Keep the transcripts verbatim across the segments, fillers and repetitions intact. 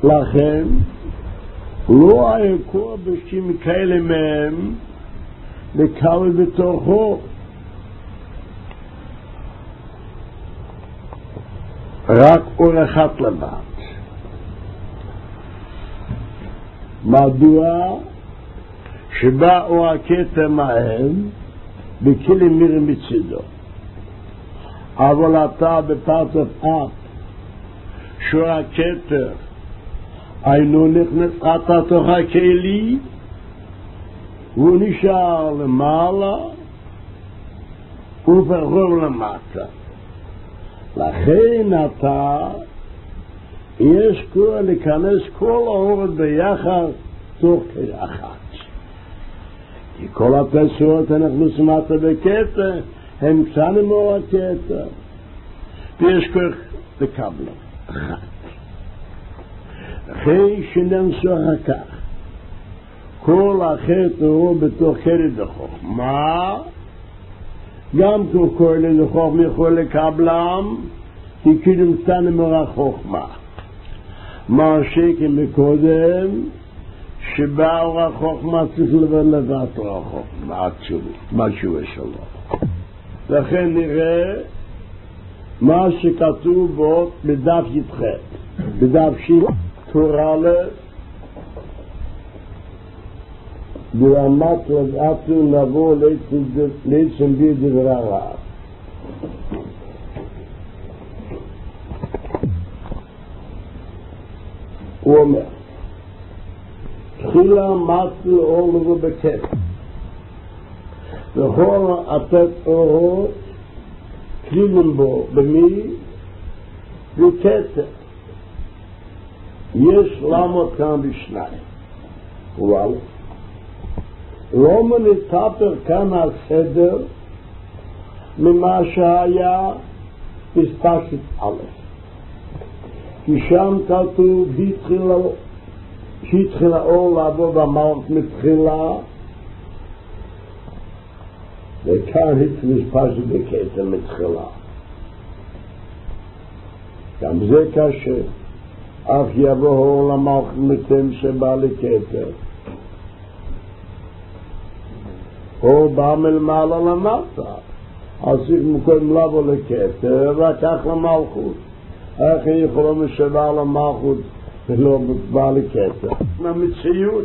לכן לא היקור בשם כאלה מהם לקל בתוכו, רק אור אחת לבד. מדוע? שבא אור הכתר מהם בכלים מירים בצדו, אבל אתה בפרצוף אף שאור הכתר אינו נכנס אתה תוך הכלי, הוא נשאר למעלה וברור למטה. לכן אתה יש כבר להיכנס כל האורות ביחד תוך כאחת, כי כל הפסועות אנחנו שמעת בכתר הם קטנים אור הכתר, ויש כבר לקבלה אחת. אחרי שננסו אחר כך כל החטא הוא בתוך כלי דחוכמה, גם כל כלי דחוכמה יכול לקבלם, כי כאילו קטנים אור החוכמה. מה שכן מקודם, שבא אור החוכמה צריך לבד אור החוכמה, משהו שלו. לכן נראה מה שכתוב בו בדף י"ח, בדף שי"ח, תורה ל... ברמת לדעתו נבוא לעצם בי דברה רב. הוא אומר, תחילה מצל אור לבוא בכתר, וכל עטת אורות כלילים בו, במי? בכתר. יש לעמוד כאן בשניים. אבל לא מנתפר כאן הסדר ממה שהיה בספשת א', כי שם כתוב שהתחילה אור לעבוד המלך מתחילה, וכאן התחיל ספשת בכתר מתחילה. גם זה קשה, אף יבוא אור למלך מתם שבא לכתר, או בא מלמעלה למטה, אז צריך מקודם לבוא לכתר וכך למלכות. איך יכולים לשבע למלכות ולא בא לכתר? מהמציאות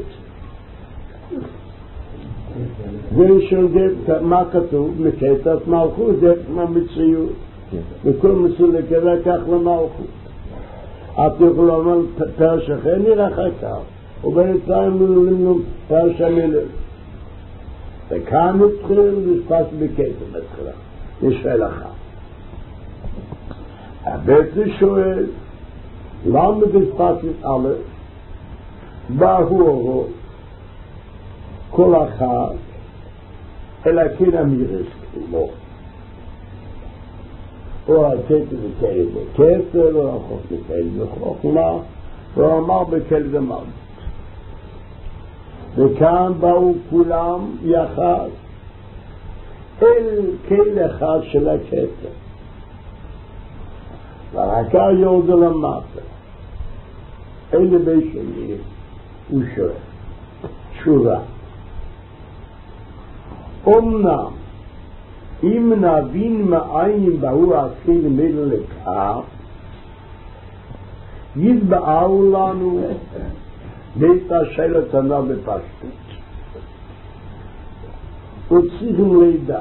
זה של מה כתוב? מכתר מלכות, זה מהמציאות, וכל מסוים לכתר כך למלכות. את יכולה לומר פרש אחר נראה אחר כך, ובינתיים מלולים פרש המילים, וכאן מתחיל לספס בכתר מתחילה. יש שאל אחת, הבית שואל למה בספסת א' באו אורות כל אחד אלא כן אמירס לא, או הכתר בכתר בכתר, או החוק בכתר בחוכמה, או אמר בכתר מלכות. וכאן באו כולם יחד אל כל אחד של הכתר, והרקה יורד למטה אלה בית שני. הוא שואל תשובה, אמנם אם נבין מאין באו הכלים האלה לכך, יתבאו לנו בית השאלה תנה בפשטות, וצריכים לידע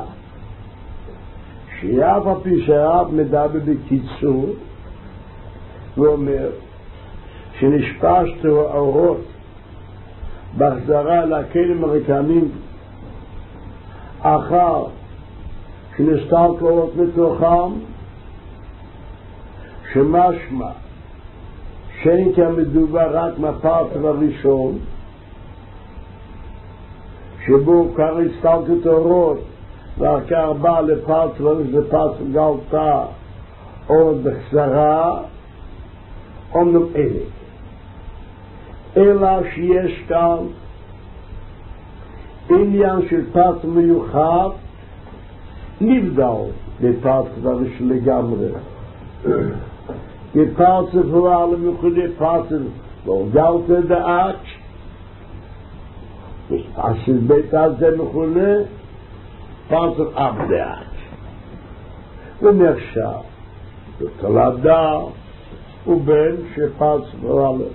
שאף על פי שהרב מדבר בקיצור ואומר שנשפשתו האורות בחזרה לכלים הריקנים אחר שנסתלקו אורות מתוכם, שמשמע שאין כאן מדובר רק מהפרטר הראשון שבו כבר הסתלקות אורות ואחר כך בא לפרטר לפרטר גלתה אורות בחזרה, אומנם אלה אלא שיש כאן עניין של פרטר מיוחד נבדל בפרטר הראשון לגמרי. בפרטר פועל מיוחד פרטר גולגלתא דאק, פרשת בית הזה מכונה פרשת אב דאק. ונחשב בתולדה ובן שפרשת רלה.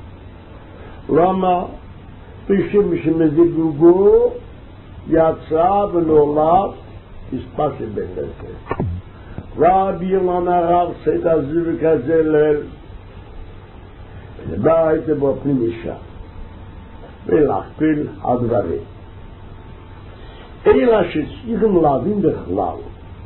למה? בשם שמזיגוגו יצא ונולד פרשת בית הזה. רבי ילון הרב סייד הזיו כזה ליל ובא הייתה בו פנים אישה ולהכפיל הדברים אלא שצריכים להבין בכלל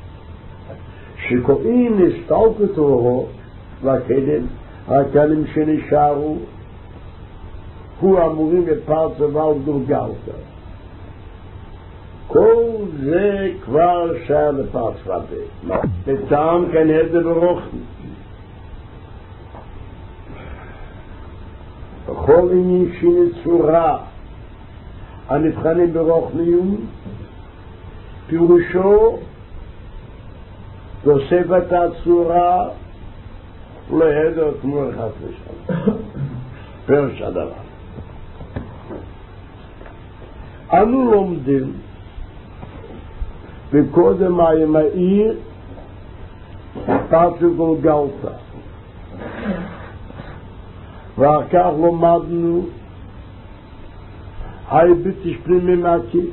שקוראים נסתלקות אורו והקדם הכלים שנשארו הוא אמורים בפרצה וגולגלתא כל זה כבר שער לפרצה בטעם כאן ידע ברוכני בכל עניין שיני צורה הנבחנים ברוכניום פירושו תוספת הצורה להדר כמו אחד לשם פרש הדבר אנו לומדים וקודם הימאיר פרשת גולגלתא ואחר כך לומדנו היבט פנימי מקיף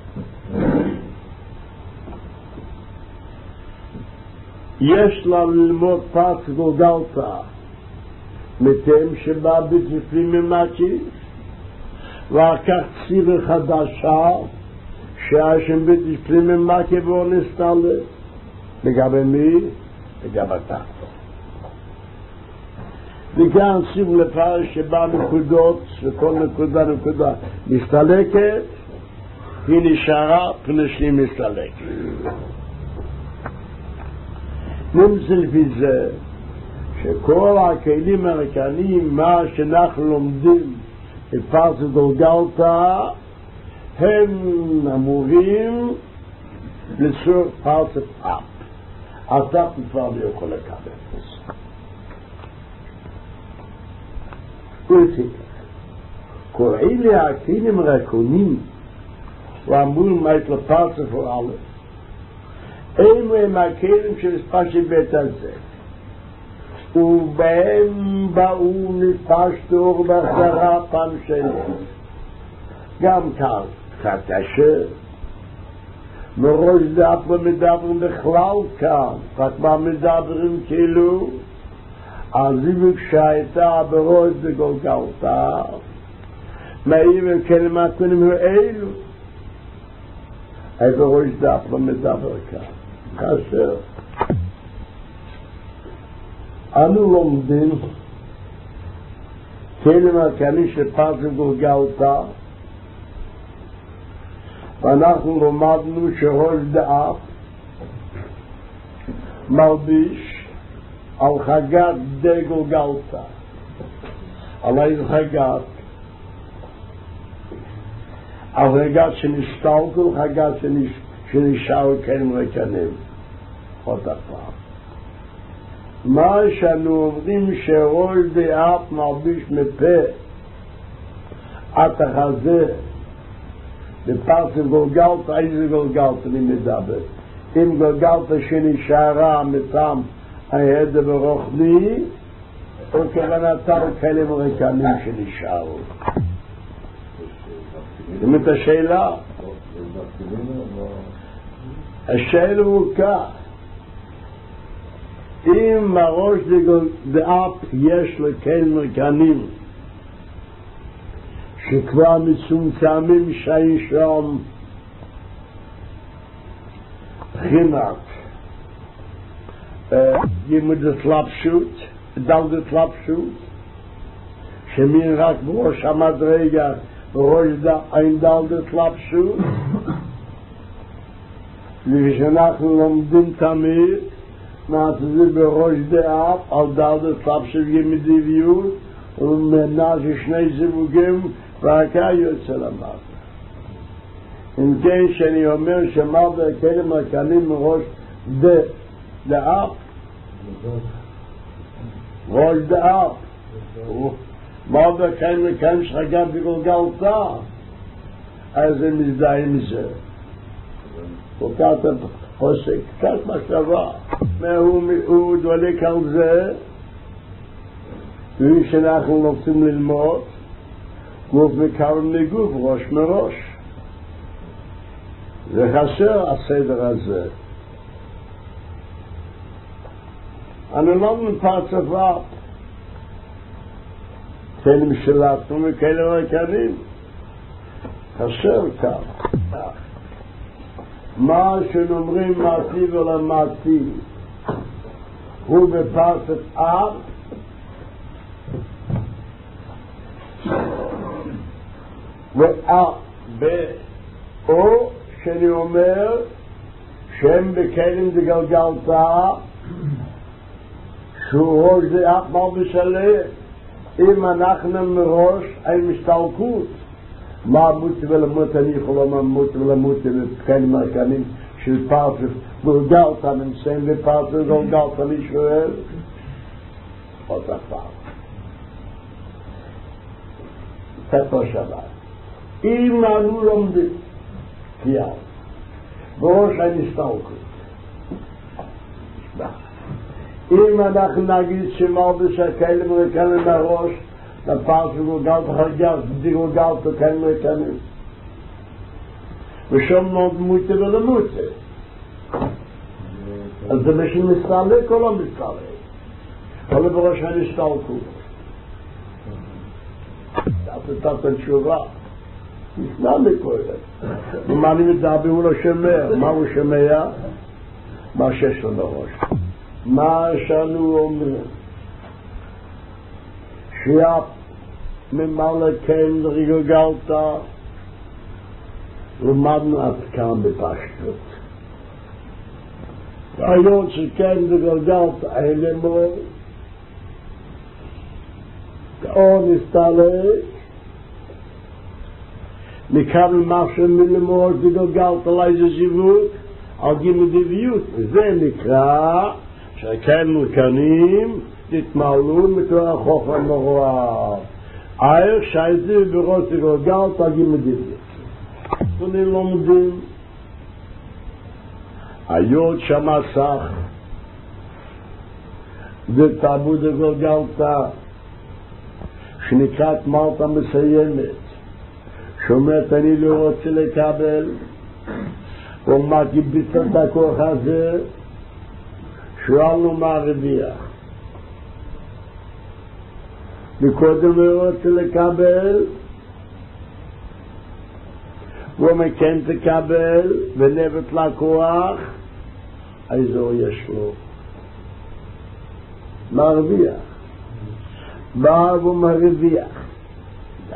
יש לנו ללמוד פרשת גולגלתא מתם שבא ביט פנימי מקיף ואחר כך צירה חדשה שהשם ביט פנימי מקיף ונסתלה לגבי מי? לגבי תחתו וכאן שימו לפרש שבא נקודות וכל נקודה נקודה מסתלקת היא נשארה פנשני מסתלקת נמצא לפי זה שכל הכלים הרקניים מה שאנחנו לומדים בפרשת גולגלתא הם אמורים לצור פרשת אב אתה כבר לא יכול לקבל כל אלה הכלים הרקניים ואמורים את לפרשת פורעלה אלו הם הכלים של פרשת בית הזה ובהם באו נפשתו בחזרה פעם שני גם כאן חדשה מראש דף ומדברים בכלל כאן רק מה מדברים כאילו הזיווג שהייתה בראש בגולגלתא מאיר וכלמה קונים אלו היה בראש דף ומדבר כאן כאשר אנו לומדים כלמה כאני שפרשת גולגלתא ואנחנו לומדנו שראש דף מלביש על חגת די גולגלתא על איזה חגת? על חגת שנסתלקו חגת שנשארו כלים רקנים עוד הפעם מה שאנו עובדים שראש דף מלביש מפה עד החזה בפרשת גולגלתא איזה גולגלתא אני מדבר אם גולגלתא שנשארה מטעם הידע ברוחני וכוונתה לכלים רקנים שנשארו זאת את השאלה השאלה הוא כך אם בראש דאפ יש לכלים רקנים שכבר מצומצמים שאין שם חינת לימוד התלבשות, דלת התלבשות שמין רק בראש המדרגה בראש אין דלת התלבשות וכשאנחנו לומדים תמיד נעשה זה בראש דאפ על דלת התלבשות גמדיביות ומנה ששני זיווגים והקה יוצא למטה אם כן שאני אומר שמר בכלים רקנים מראש דאפ ראש דאפ מה בכן וכן שחגב בגולגלתה? אז הם מזדהים מזה. וכת הפוסק, כת מחשבה. הוא דולק על זה, ואם שאנחנו רוצים ללמוד, גוף מקרם לגוף, ראש מראש. זה חסר הסדר הזה. אני לא מפרצפה, כלים שלטנו וכלים רקנים. חסר כך. מה שנאמרים מעטי ולמעטי הוא בפרצת אב ואב או שאני אומר שהם בכלים דגלגלתה שהוא ראש זה אף מה בשלה אם אנחנו מראש אין משתלקות מה מותי ולמות אני יכול לומר מותי ולמות ובכלים הרקנים של פרצת גולגלתה נמצאים בפרצת גולגלתה מישראל עוד הפעם תפו שבת אם אנו לומדים קייל בראש הנסתלקות אם אנחנו נגיד שמלבש הכלים הרקנים מהראש לפרצת גולגלתה חגב גולגלתה כלים הרקנים ושום לא מותי ולמותי אז זה בשביל מסתלק או לא מסתלק אבל בראש הנסתלקות זאת התשובה נשמע מקודם ומה אני מדבר הוא לא שומע מה הוא שומע? מה שיש לו בראש מה שאנו אומרים שיאפ ממלכן רגלגלתה למדנו עד כאן בפשטות היום שכן רגלגלתה אין למור או נסתלק מכאן משהו מלמור רגלגלתה לאיזה זיווק על גימדביות וזה נקרא שכן מלכנים תתמלאו מתוך החוכמה מרוע איך שהייתי בראש רגלגלתה גימדביות ואני לומדים היוד שמסך זה תעבוד רגלגלתה שנקראת מלטה מסיימת שאומרת אני לא רוצה לקבל ומה קיבצת את הכוח הזה שאלנו מה הרוויח וקודם לא רוצה לקבל ומה כן תקבל ונבט לקוח איזו יש לו מה הרוויח בא ומה הרוויח די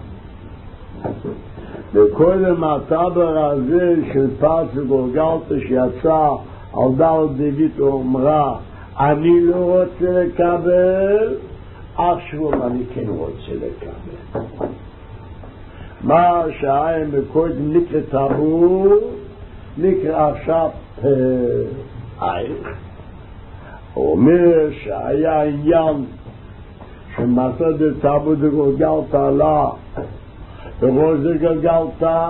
וקודם הטבר הזה של פרצת גולגלתה שיצא על דל דוד ואומרה אני לא רוצה לקבל עכשיו אני כן רוצה לקבל מה שהאם קודם נקרא טבור נקרא עכשיו איך הוא אומר שהיה עניין שמסד טבור גולגלתה עלה בראש גולגלתה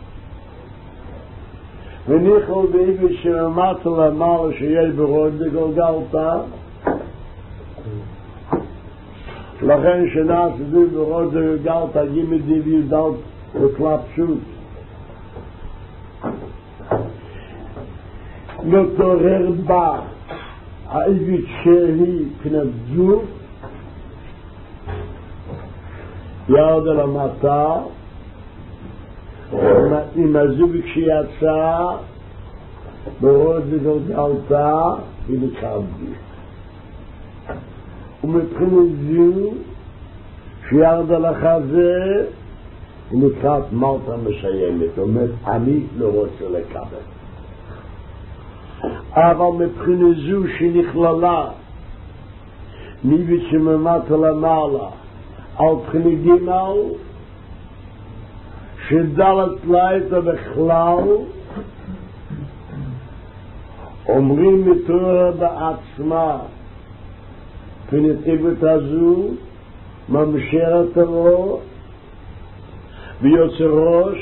וניחו באיבי שממת למעלה שיש בראש גולגלתה לכן שנעשו בראש גולגלתה גימי דיבי דל וכלה פשוט מתעורר בה האיבית שהיא פנת גוף ירד על המטה עם הזוג כשיצא בראש גולגלתה היא לקרבי ומבחינת זו שירד על החזה היא נקראת מלטה מסיימת אומרת אני לא רוצה לקבל אבל מבחינת זו שנכללה ניבית שממטה למעלה על בחינת גימל שדלת לילה בכלל אומרים מתורה בעצמה פנתיבות הזו ממשיך הטרור ויוצא ראש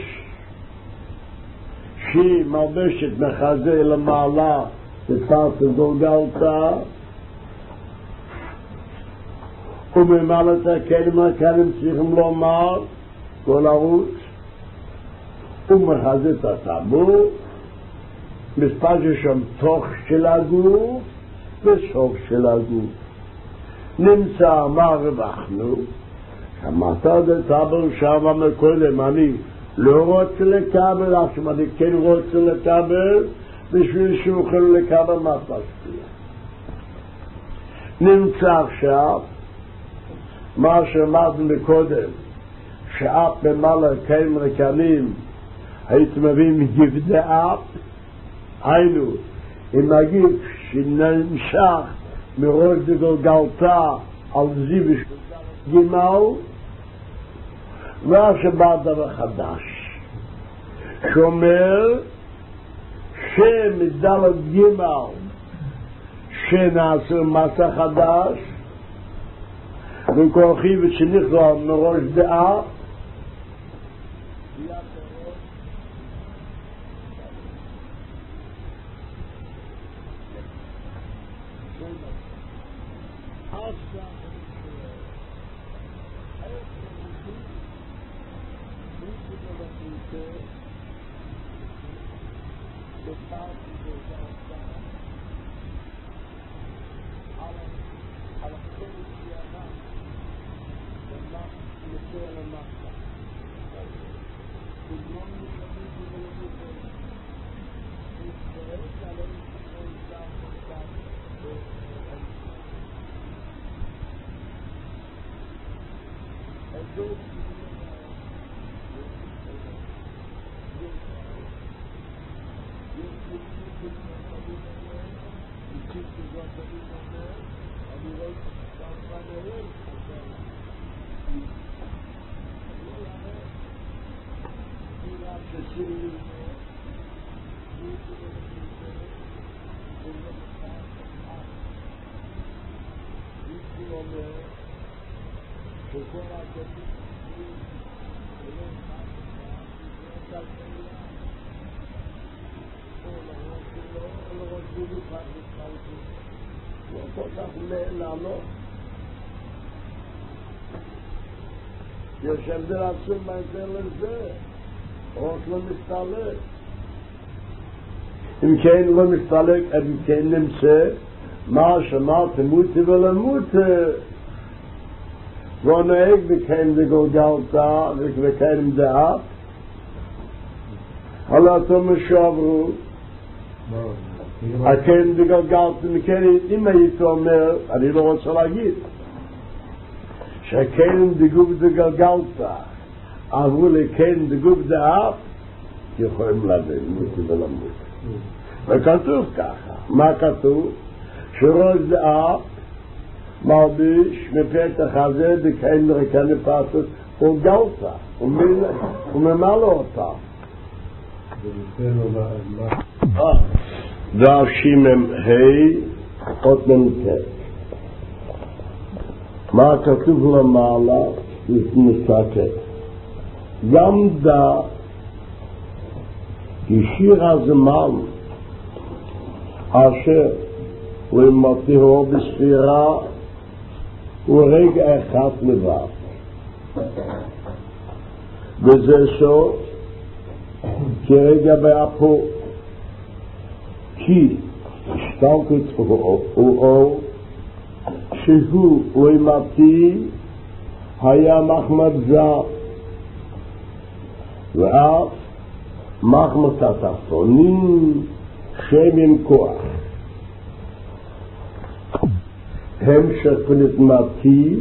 שהיא מלבשת מחזה למעלה בפרס גולגלתה וממעלה את הכלים הכלים צריכים לומר כל ערוץ ומחזה את הטבור מספר ששם תוך של הגוף וסוף של הגוף נמצא מה רווחנו שמעת את הטבור שם מקודם אני לא רוצה לקבל עכשיו אני כן רוצה לקבל בשביל שיוכל לקבל מה פסקיה נמצא עכשיו מה שאמרנו מקודם שאף במעלה קיים רקנים היית מביא מגבדי אף היינו אם הגיב שנמשך מראש דגלגלתה על זיו גימל ואז שבא דבר חדש שאומר שמדלת גימל שנעשה מסע חדש וכוחי ושנכלל מראש דעה יש הבדל עצום בהיתר לזה, ראש לא מסתלק. אם כן לא מסתלק, אם כן נמצא, מה שאמרת מותי ולמותי. ונהג בכן דגולגלתה וכן דעת. הלאתו משעברו. הכן דגולגלתה, מכן אם היית אומר, אני לא רוצה להגיד. שכן דגוב דגלגלתה עברו לכן דגוב דאף יכולים להבין מותי ולמות וכתוב ככה מה כתוב? שראש דאף מלביש מפתח הזה דכן רקני פסות וגלתה וממלא אותה דף שימם ה' אות מנקת מה כתוב למעלה נסתכל גם דה כשיר הזמן אשר למתיהו בספירה הוא רגע אחד לבד וזה סוף כרגע באפו כי השתלקות הוא אור שהוא לימתי היה מחמד זר ואף מחמד התחתונים שם עם כוח המשך פנתמתי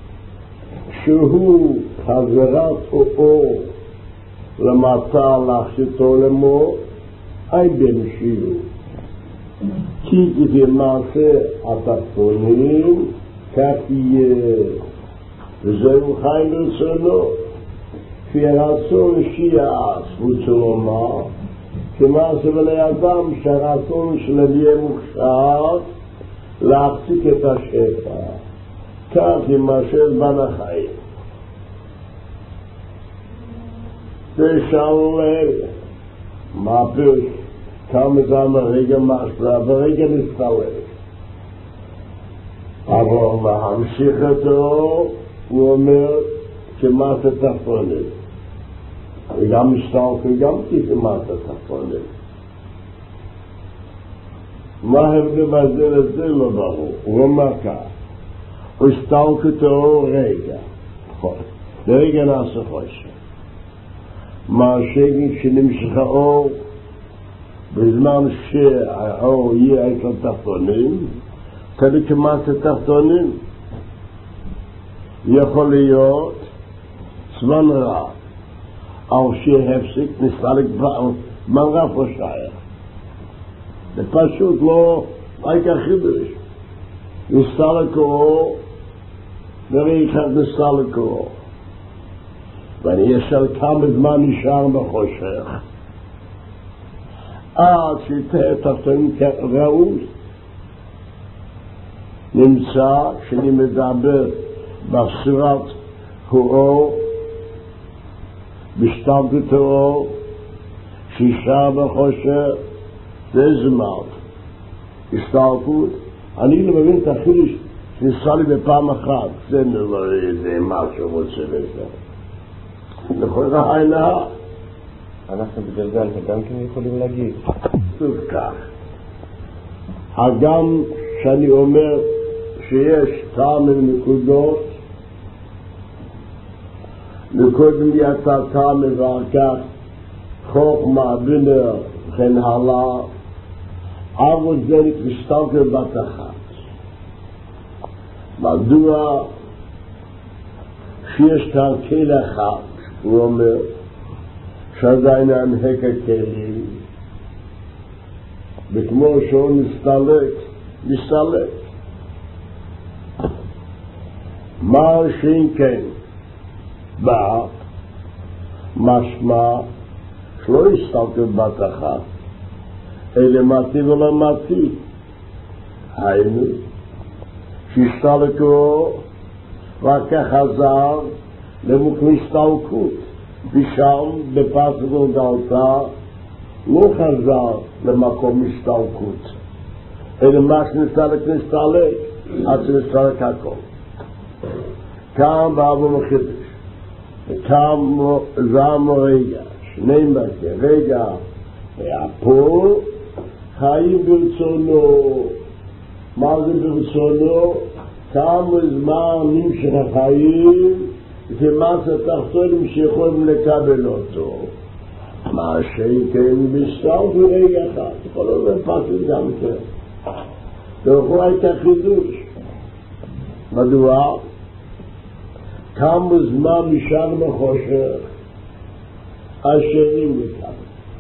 שהוא חזרת אור למטה להחשיתו למו אי במשיהו כי במעשה התחתונים כך יהיה וזהו חי לרצונו כפי הרצון שיעש רוצה לומר כמעשה ולאדם שהרצון שלהם יהיה מוכשר להחזיק את השפע כך יימשך בן החיים. תשאל מה פירוש כמה זמן הרגע משלה ורגע מסתלק. אבל להמשיך אותו הוא אומר כמעט התחתונים. וגם משתלק וגם כמעט התחתונים. מה ההבדל בזה לזה לא ברור? הוא אומר כך, הוא הסתלק אותו רגע, לרגע נעשה חושך. מה השגן שנמשך האור בזמן שהאור יהיה את התחתונים, כדי כמעט התחתונים יכול להיות זמן רב, אבל שהפסיק נסתלק זמן רב לא שייך. זה פשוט לא רק החידוש. נסתלקו וראי אחד נסתלקו. ואני אשאל כמה זמן נשאר בחושך. עד שיתה תחתונים ראוי. נמצא שאני מדבר בסורת האור, בשתלטות האור, שישאר בחושך, זה זמן. הסתלקות. אני לא מבין את החידוש שניסה לי בפעם אחת. זה לא זה משהו רוצה לזה. לכל העילה. אנחנו בגלגל וגם כן יכולים להגיד. טוב כך. הגם שאני אומר שיש טעם נקודות, מקודם יצא טעם ועל כך חוכמה, בינה וכן הלאה, אבל זה מסתלק בת אחת. מדוע שיש כאן כלי אחד, הוא אומר שעדיין הנהק הכלים, וכמו שהוא מסתלק, מסתלק. מה שאין כן בא, משמע שלא הסתלק בת אחת, אלא מתי ולא מתי. היינו, שהסתלקו רק החזר למוקם הסתלקות, ושם בפסוק וגלתה לא חזר למקום הסתלקות, אלא מה שנסתלק נסתלק, עד שנסתלק הכל. כאן באבו מחידש, וכאן זם רגע, שני מכה, רגע, והפור חיים ברצונו. מה זה ברצונו? כמה זמן נמשך החיים וכמעט התחתונים שיכולים לקבל אותו. מה שכן בסתלק רגע אחד, יכול להיות פסוק גם כן. ולכו הייתה חידוש. מדוע? כמה זמן נשאר בחושך השני מכאן.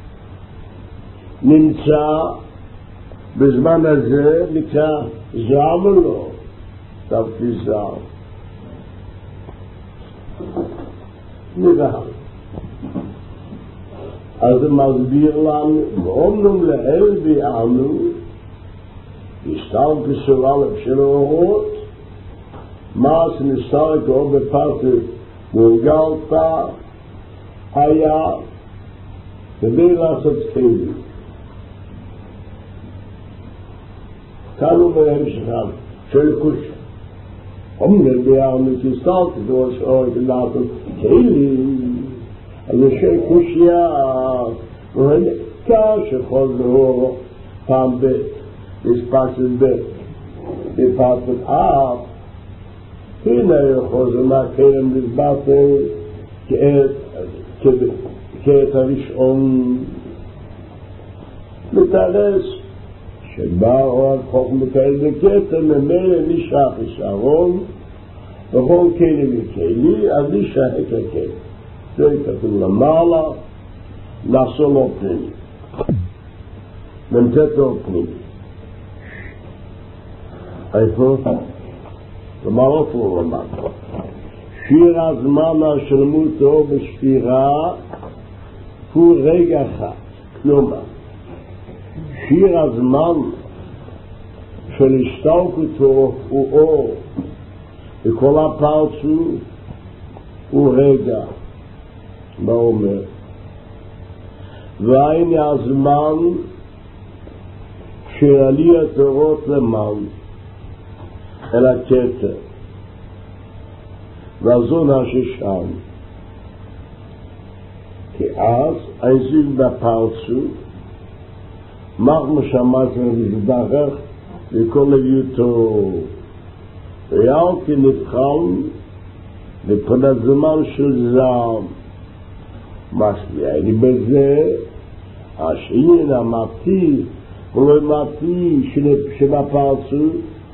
נמצא בזמן הזה נקרא זעם או לא? דווקא זעם. נראה. אז זה מסביר לנו, ואומנם לאל ביאנו, הסתלק בסורלב של האורות, מה שנסתלק או בפסוק וגלתה היה כדי לעשות כלים. כאן הוא בהמשך של קושיה. אומנם ביאנו שהסתלק דורש אור לעשות כלים, אז יש קושיה ונקה שחוזרו פעם בית, יש פסוק בית, בפסוק אף, הנה חוזר מהכלם לסבטל כעת הראשון מתארס שבא אור חוכם כאלה בכתר ממילא נשאר חיסרון וכל כלים וכלי אז נשאר הכלי זה כתוב למעלה לעשו לו פנימי ממתת לו פנימי איפה? למעלה פה למטה שיר הזמן השלמותו בשפירה הוא רגע אחד כלומר שיר הזמן של השתלקותו הוא אור וכל הפרצוף הוא רגע. מה אומר? והנה הזמן שעליית אורות למעלה אל הכתר והזון הששם, כי אז העזיק בפרצוף מחמו שמעתם להזדרך לכל הביותו, ויאל כי נבחן מבחינת זמן של זעם. משפיע לי בזה השעין המתי ולא מתי שבפרצוף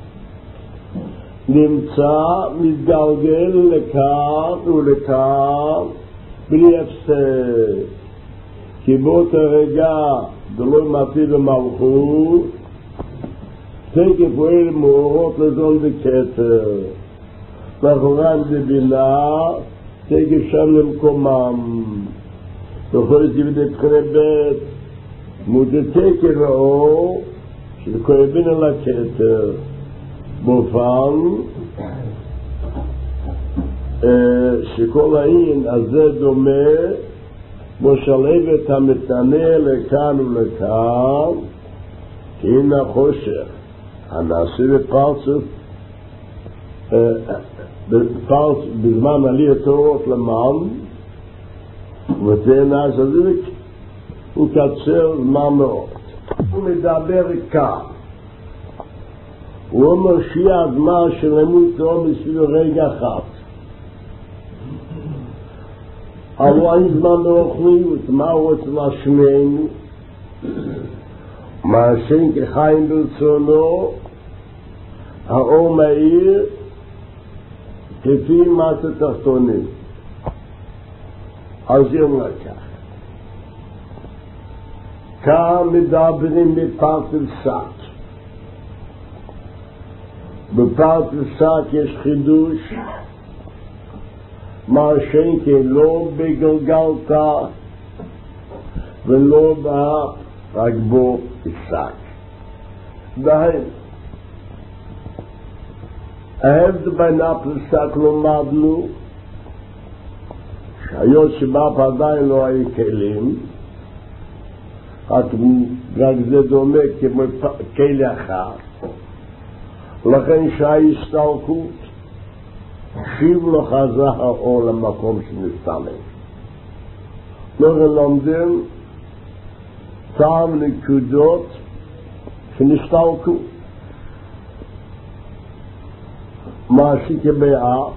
נמצא מתגלגל לכאן ולכאן בלי הפסק, כי באותו רגע דלוי מתי במלכות תקף פועל מאורות לדון בכתר ואחורן בבינה תקף שם למקומם וכל זה בדבחרי בית מודתקף האור שכואבין על הכתר באופן שכל העין הזה דומה מושלבת המתנה לכאן ולכאן, כי הנה חושך הנעשה בפרצוף בזמן עליית אורות למעלה, וזה נעשה זיק הוא קצר זמן מאוד. הוא מדבר כאן, הוא אומר שיהיה הזמן שלמות לא מסביב רגע אחד, אבל אין זמן לאוכליות. מה הוא רוצה לשמנו? מעשן כחיים ברצונו, האור מאיר כפי מעשה תחתונים. אז יום לקח כאן מדברים בפרצוף שק. בפרצוף שק יש חידוש, מעשן כלא בגלגלתה ולא באף, רק בו שק. דהן ההבדל בין אף לשק לומדנו שהיות שבאף עדיין לא היו כלים, רק זה דומה כמו כלי אחר, לכן שההסתלקות שיב לו חזר האור למקום שנסתלק. לא לומדים טעם נקודות שנסתלקו. מה שכבאף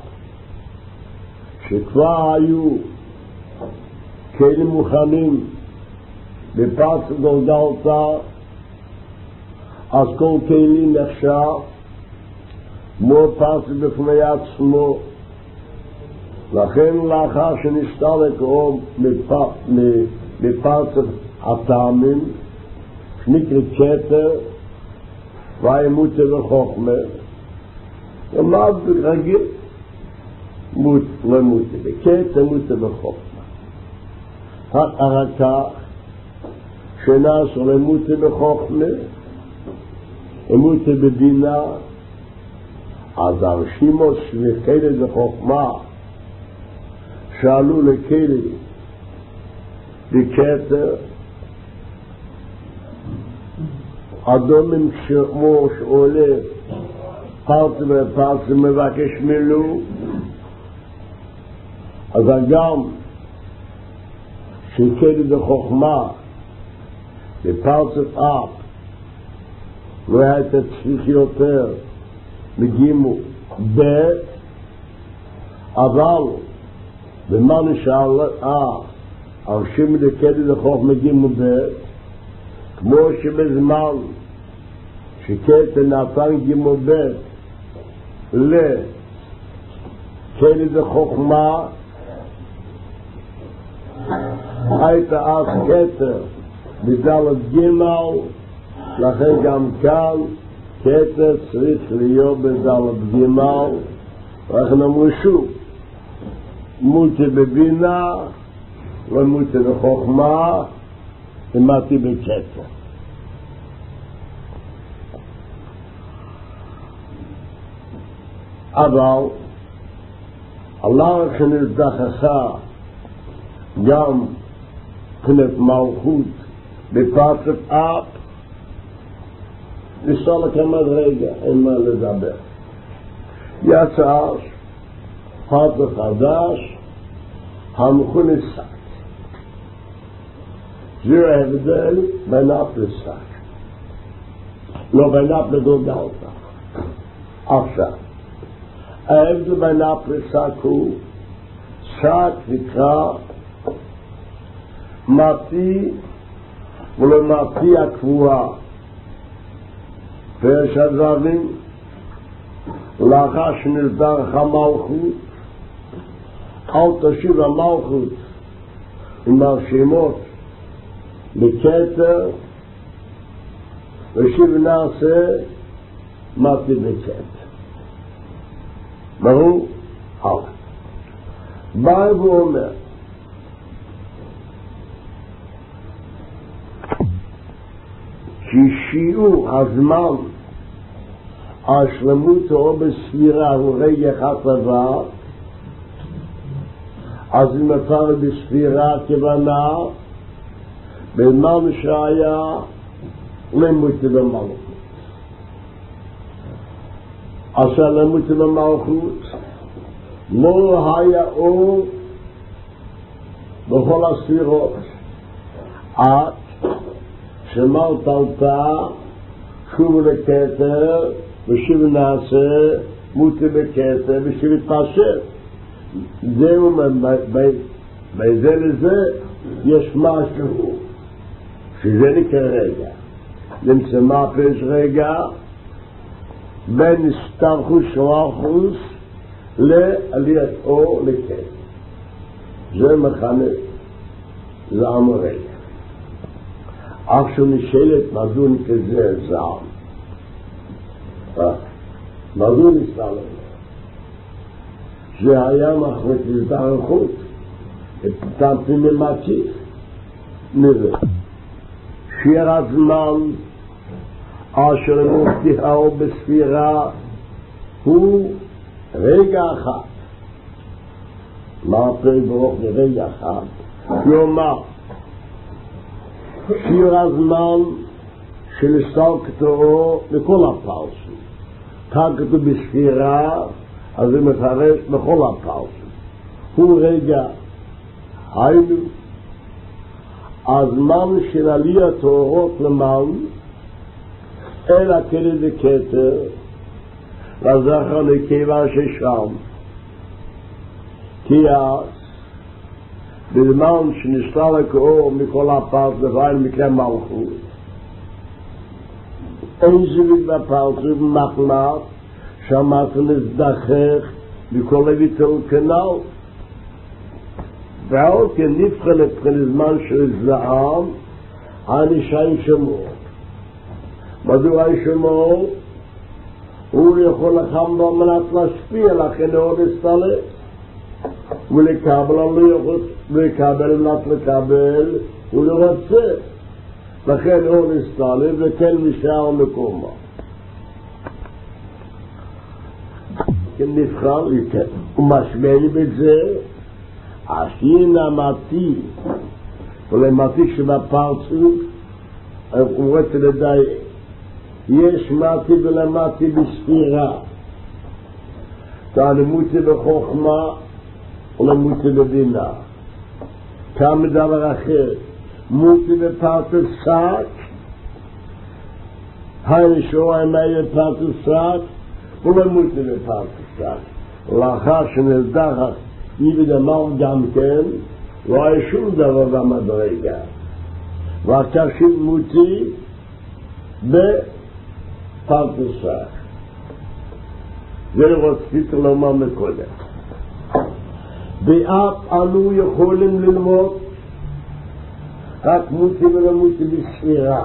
שכבר היו כלים מוכנים בפרצוף גלגלתה, אז כל כלים נחשב כמו פרצוף בפני עצמו. לכן לאחר שנסתלק אור מפרצוף הטעמים שנקרא כתר והאמותה וחוכמה, למד רגיל מות למותה בכתר מותה וחוכמה. אחר כך שנעשו למותה בחוכמה אמותה בבינה, אז הרשימות וכלי בחוכמה שעלו לכלי בכתר, אדומים כמו שעולה פרצוף ופרצוף מבקש מילוא, אז גם שכלי בחוכמה בפרצוף אף לא הייתה צריך יותר מגימו ב', אבל במה נשאל הרשים לכלי לחוכמה מגימו ב', כמו שבזמן שכתר נתן גימו ב' לכלי לחוכמה הייתה אז כתר בדלת גימל, לכן גם כאן כתר צריך להיות בדלת גימל. אנחנו אמרו שוב מותה בבינה ומותה בחוכמה ומתי בכתר. אבל Allah שנזדחכה גם מבחינת מלכות בפרצת אב, ניסה לכמה רגע, אין מה לדבר. יצא פרצת חדש, המכונה שק. זה ההבדל בין אף לשק. לא בין אף לגולגלתא. עכשיו, ההבדל בין אף לשק הוא שק נקרא מתי ולמתי הקבועה. ויש הדברים לאחר שנזדרך המלכות, אל תשיב המלכות עם הרשימות בכתר, ושיב נעשה מתי בכתר. ברור? הלאה. בא ואומר ששיעור הזמן השלמותו בספירה הוא רגע אחד לבד, אז אם אפשר בספירה כוונה בזמן שהיה למותי במלכות. אשר למותי במלכות לא היה אור בכל הספירות עד שמלת עלתה שוב לכתר ושיב נעשה מותי בכתר ושיב התפשט. זהו, בזה לזה יש משהו שזה נקרא רגע. נמצא מה פרש רגע בין הסתבכות שלחוס לעליית אור לכתר. זה מכנה, זה עם רגע. עכשיו נשאלת מדוע כזה זעם. מדוע נסתלם? זה היה מחמת הזדרכות, התפתנתי ממקיף. נראה. שיר הזמן אשר מובטחו בספירה הוא רגע אחד. מה פרק ברוך לרגע אחד? כלומר, שיר הזמן של הסתלקתו לכל הפרסים. כאן כתוב בספירה, אז זה מפרש בכל הפרסים. הוא רגע, היינו, הזמן של עליית האורות למעלה, אל הכלא דכתר, לזכר נקבה ששם. כי אז, בזמן שנסתלק האור מכל הפרס לביים מקרה מלכות, אין זווית בפרצוף מחלף, שמעת להזדחך מכל הביטול כנל. ועוד כן נבחן לבחן זמן של זעם, הנשאי שמור. מדוע שמור? הוא יכול לחם במנת להשפיע, לכן הוא נסתלק. ולקבל לא יכול לקבל, מנת לקבל, הוא לא רוצה. לכן הוא נסתלק וכן משאר מקומה. כן נבחר, הוא משמע לי בזה, השין המתי, ולמתי שבפרצוף, הוא רוצה לדייק. יש מתי ולמתי בספירה. תעלמותי בחוכמה ולמותי בבינה. כאן מדבר אחר, מותי בפרצוף שק, היינו שורה מהי בפרצוף שק, ולמותי בפרצוף שק. לאחר שנזדחך יבד אמר גם כן, לא היה שום דבר במדרגה. ועכשיו מותי בפרצוף שק. זה רציתי לומר מקודם. באף אנו יכולים ללמוד רק מותי ולמותי בספירה.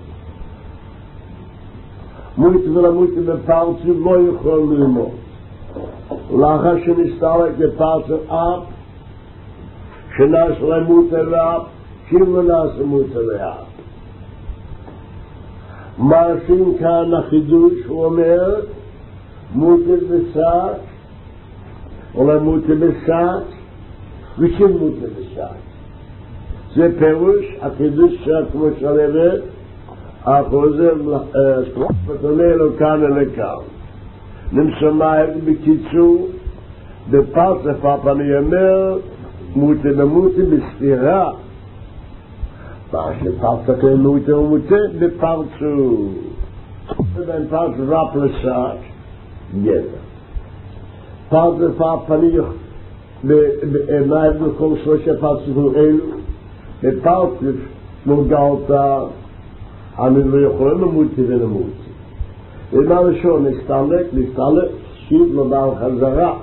מותי ולמותי בפרצוף לא יכולים ללמוד. לאחר שנסתלק בפרצוף אב, שנעשה למותי ואב, כאילו נעשה מותי ואב. מעשים כאן החידוש, הוא אומר, מוטה בסעת, או מוטה בסעת, ושל מוטה בסעת. זה פירוש, החידוש של כמו שלבת, החוזר, פתונה לו כאן אלכאן. נמשמה בקיצור, בפרצף הפני אומר, מוטה במוטה בסתירה. מה שפרצף למוטה ומוטה בפרצו. ובין פרצף רב לסעת, גבר. פרצף הפני, מה הבנו כל שלושה פרצפים אלו? בפרצף מורגעת, אני לא יכולים למוטה ולמוטה. ומה ראשון, נסתלק, נסתלק, שיב לומר חזרה.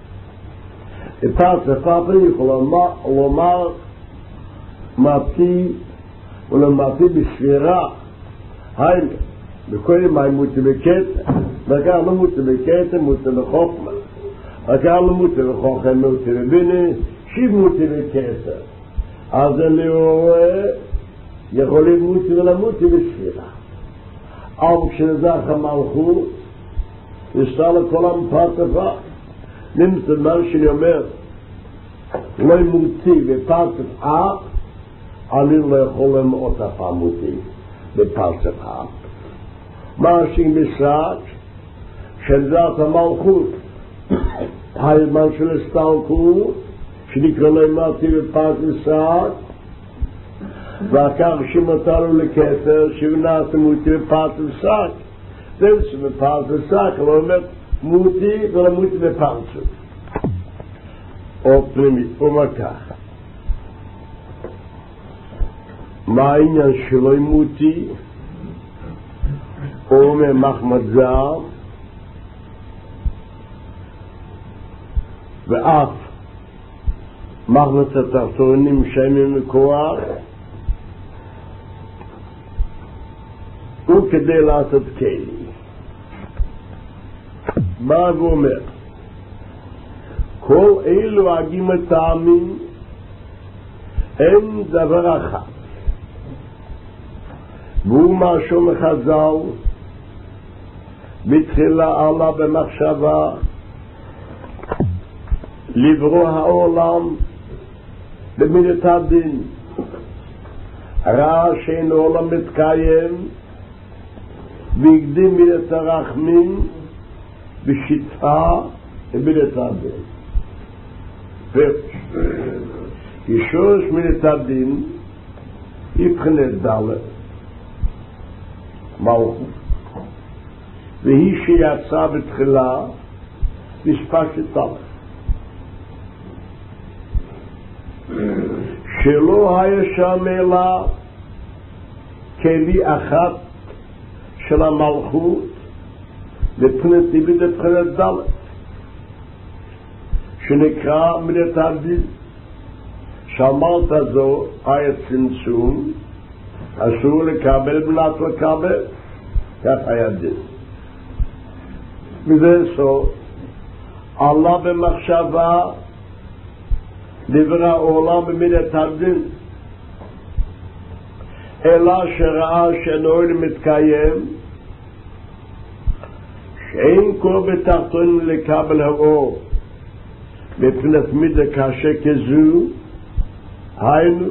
בפרצף הפני יכול לומר מתי ולמתי בספירה. היינו, בכל מה מוטה בקטע, וכך לא מוטה בקטע, מוטה בחוכמה. וכך לא מוטה בחוכמה, מוטה בבינה, שיב מוטה בקטע. אז אני רואה, יכולים מוטה ולמוטה בספירה. אבל כשנזך המלכות, ישתה לכל המפרצפה. נמצא מה שאני אומר, לא מוטי בפרצף אף, אני לא יכול למאות אף מוטי בפרצף אף. מה שאני בסעת, שנזך המלכות, הימן של הסתלקות, שנקרא לו מוטי בפרצף סעת, ואחר שמותרו לכתר, שבנעתם מוטי בפרצף סעת. זה שבפרצף סעת, הוא אומר, מוטי ולמוטי בפרצף. או פנימית, או מכך. מה העניין שלו מוטי? הוא אומר מחמד זר, ואף מחמד התחתונים שיימים מכוח, הוא כדי לעשות כלי. מה הוא אומר? כל אלו הגים הטעמים אין דבר אחד. והוא משהו מחז"ל בתחילה עלה במחשבה לברוא העולם במידת הדין. ראה שאין עולם מתקיים והקדים מידת הרחמים בשיטה ומידת הדין. ישוש מידת הדין יבחנת דלת מלכות, והיא שיצאה בתחילה משפשת א', שלא היה שם אלא כלי אחת של המלכות מבחינת טבעית מבחינת דלת, שנקרא מידת הדין. שאמרת זו היה צמצום, אסור לקבל בלת לקבל, כך היה דין. וזה סוף, עלה במחשבה דברא העולם במידת הדין, אלא שראה שנועל מתקיים, שאין כל בתחתון לקבל האור מבחינת מידה קשה כזו, היינו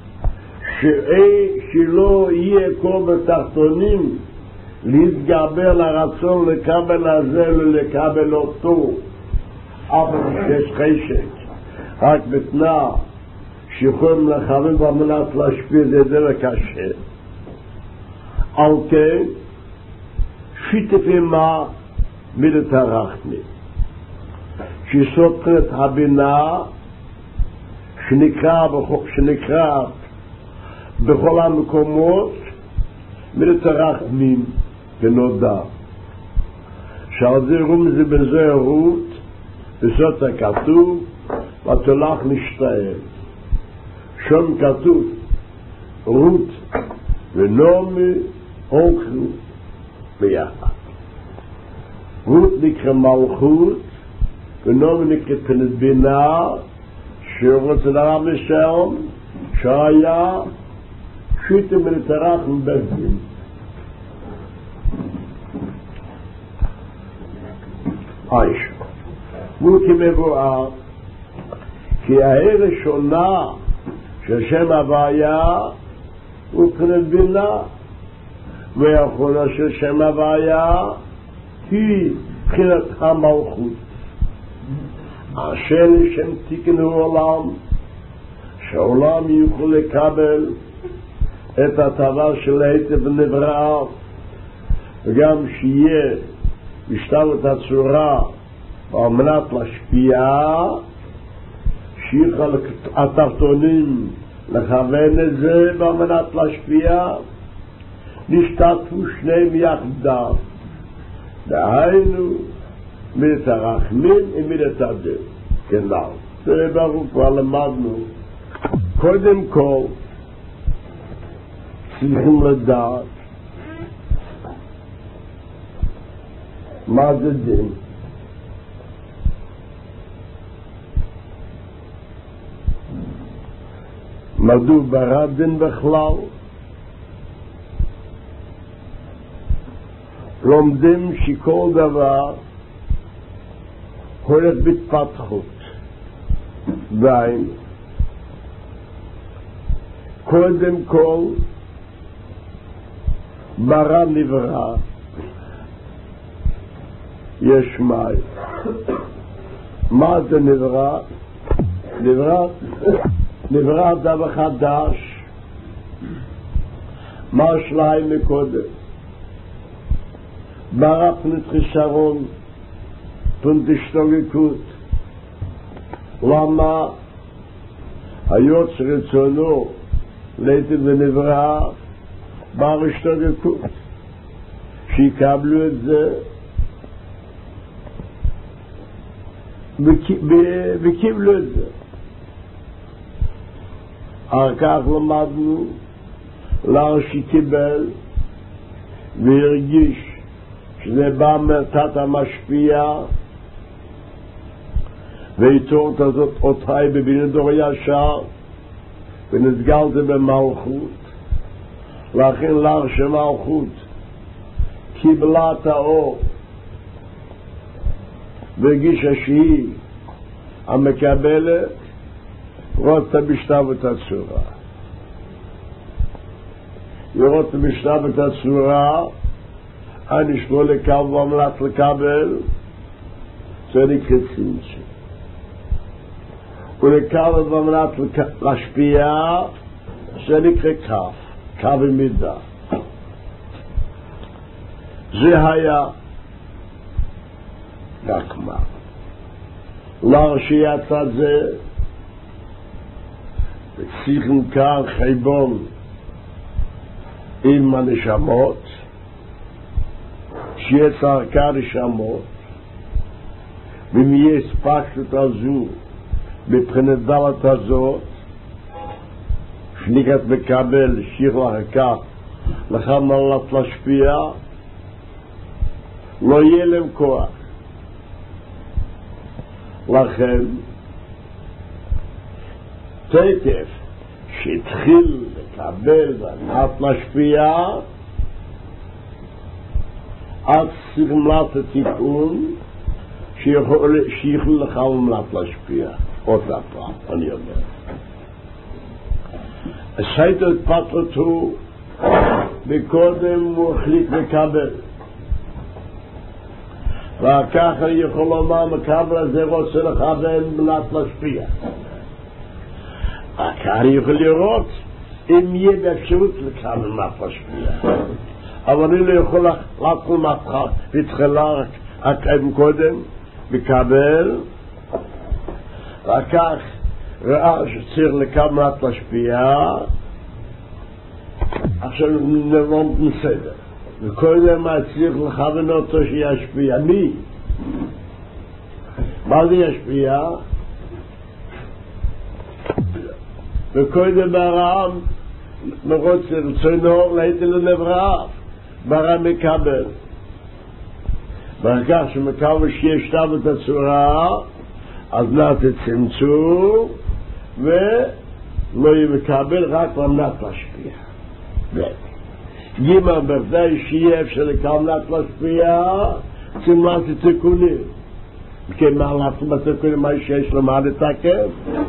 שלא יהיה כל בתחתונים להתגבר לרצון לקבל הזה ולקבל אותו, אבל שיש חשק רק בתנאי שיכולים לכוון במנת להשפיע את זה לקשה. על כן שיתף עמה מידת הרחמים, שסותרת הבינה שנקרא, שנקרא בכל המקומות מידת הרחמים ונודע, שעל זה רומז בזה רות בסוד הכתוב ותולך נשתעל. שם כתוב רות ונעמי הולכו ביחד. רות נקרא מלכות ונעמי נקרא פנת בינה, שרוצה לרב לשם שהיה שיטה מלתרח מבזים. איש. הוא כמבואר, כי הראשונה של שם הוויה הוא מבחינת בינה, והאחרונה של שם הוויה היא מבחינת המלכות. אשר לשם תיקנו עולם, שהעולם יוכל לקבל את הטבה של היטב נברא, וגם שיהיה בשתוות הצורה על מנת להשפיע, שיוכל התחתונים לכוון את זה ועל מנת להשפיע, נשתתפו שניהם יחדיו, דהיינו מידת הרחמים ומידת הדין. כן, לא. זה ברור, כבר למדנו. קודם כל צריכים לדעת מה זה דין. מדוע ברא דין בכלל? לומדים שכל דבר הולך בהתפתחות. דהיינו, קודם כל ברא נברא, יש מים. מה זה נברא? נברא, נברא דבר חדש. מה שלהם מקודם? ברא פנית חיסרון, פנית השתוגגות. למה? היות שרצונו לעתיד ונברא ברא השתוגגות. שיקבלו את זה וקיבלו את זה. אחר כך למדנו לאחר שקיבל והרגיש שזה בא מתת המשפיע, ואיתו הזאת אותי בבינה דור ישר, ונסגלתי במלכות. לכן לאחר שמלכות קיבלה את האור והרגישה שהיא המקבלת, רוצה בשתוות הצורה. היא רוצה בשתוות הצורה, אני שלא לקבל ועמלת לקבל, זה נקרא צמצום. ולקבל ועמלת להשפיע, זה נקרא כף, כף ומידה. זה היה רק מה. לאחר שיצא זה, צריכים כאן חייבון עם הנשמות, שיהיה צעקה נשמות, ואם יהיה הספקת הזו מבחינת דלת הזאת, שניקת מקבל שיר להקה לכם מלאת להשפיע, לא יהיה להם כוח. לכן תקף שהתחיל לקבל וענת להשפיע, עד סגמלת התיקון שיכול לך ומלת להשפיע. עוד הפעם, אני אומר. הסייטו התפטרתו וקודם הוא החליט לקבל. וככה יכול לומר מקבל הזה רוצה לכוון מלת להשפיע. וככה יכול לראות אם יהיה באפשרות לכוון מלת להשפיע. אבל אני לא יכול להתחיל מהתחלה, בתחילה רק קודם, מקבל, וכך ראה שצריך לקבל מלת להשפיע, עכשיו נלמד מסדר. וקודם מה צריך לכוון אותו שישפיע? מי? מה זה ישפיע? וקודם ברא מרוצה רצונו להיטל לנברא, ברא מקבל. ואחר כך שמקבל שיש שתו את הצורה, אז נעת צמצום, ולא יהיה מקבל רק למנת להשפיע. גימא בוודאי שיהיה אפשר לקמלת להשפיע, צמלת תיקונים. כמה לעצום את כל מה שיש לו מה לתקף.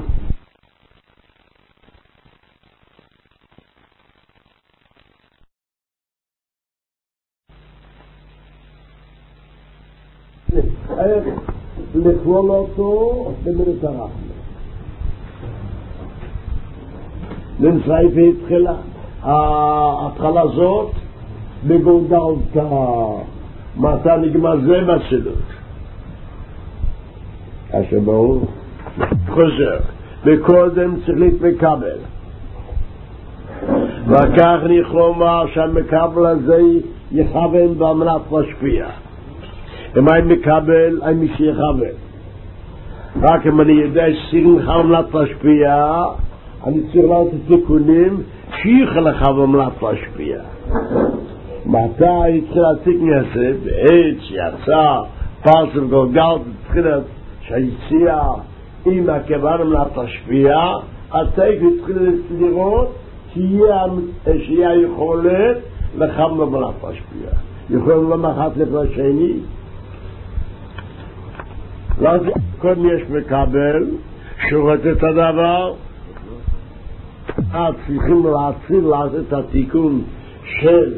איך לכלול אותו במידת הרחמים. נמצא והתחילה ההתחלה הזאת בגולגלתא, מתי נגמר זה בסדר. כאשר ברור חוזר וקודם צריך להתמקבל, וכך נכלומר שהמקבל הזה יכוון באמנת משפיע. אם אני מקבל, אני מי שיכוון. רק אם אני יודע שסירים חמלת משפיע, אני צריך לעשות תיקונים שיכל לך במלת משפיע. מתי אני צריך לתקן הזה? בעת שיצא פרסם גולגל בתחילת שהיציאה עם הכוון במלת משפיע, התקן צריך לראות שיהיה יכולת לחם במלת משפיע. יכולים למחת לפני שני. קודם יש מקבל שורת את הדבר, צריכים להציל לעשות את התיקון של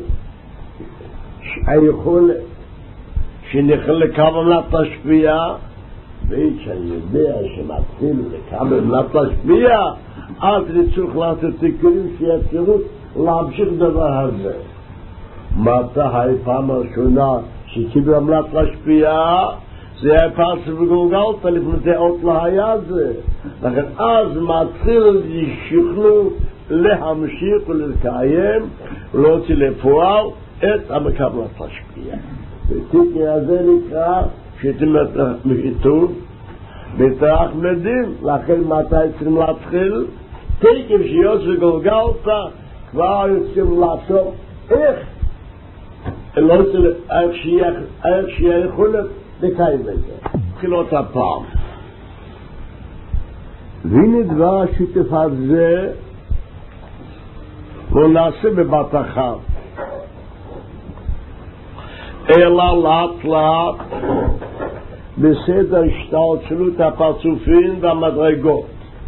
היכולת שנכלל לקבלת משפיע, ואית שאני יודע שמתחיל לקבלת משפיע, אז נצטרך לעשות תיקונים שיצרו להמשיך דבר הזה. מתי פעם הראשונה שקיבל עמלת משפיע, זה היה פרסם וגולגלתא לפני זה עוד לא היה זה. לכן אז מתחיל שיוכלו להמשיך ולקיים ולהוציא לפועל את המקבלת משפיע. ותיקון הזה נקרא שתמת כתוב בתרח מדין. לכן מתי צריכים להתחיל? תיקון שיוץ וגולגלתא כבר יוצאים לעשות איך לא איך שיהיה יכולת לקיים את זה. תחילות הפעם. והנה דבר השיתוף הזה לא נעשה בבת אחת, אלא לאט לאט בסדר השתלשלות הפרצופים והמדרגות.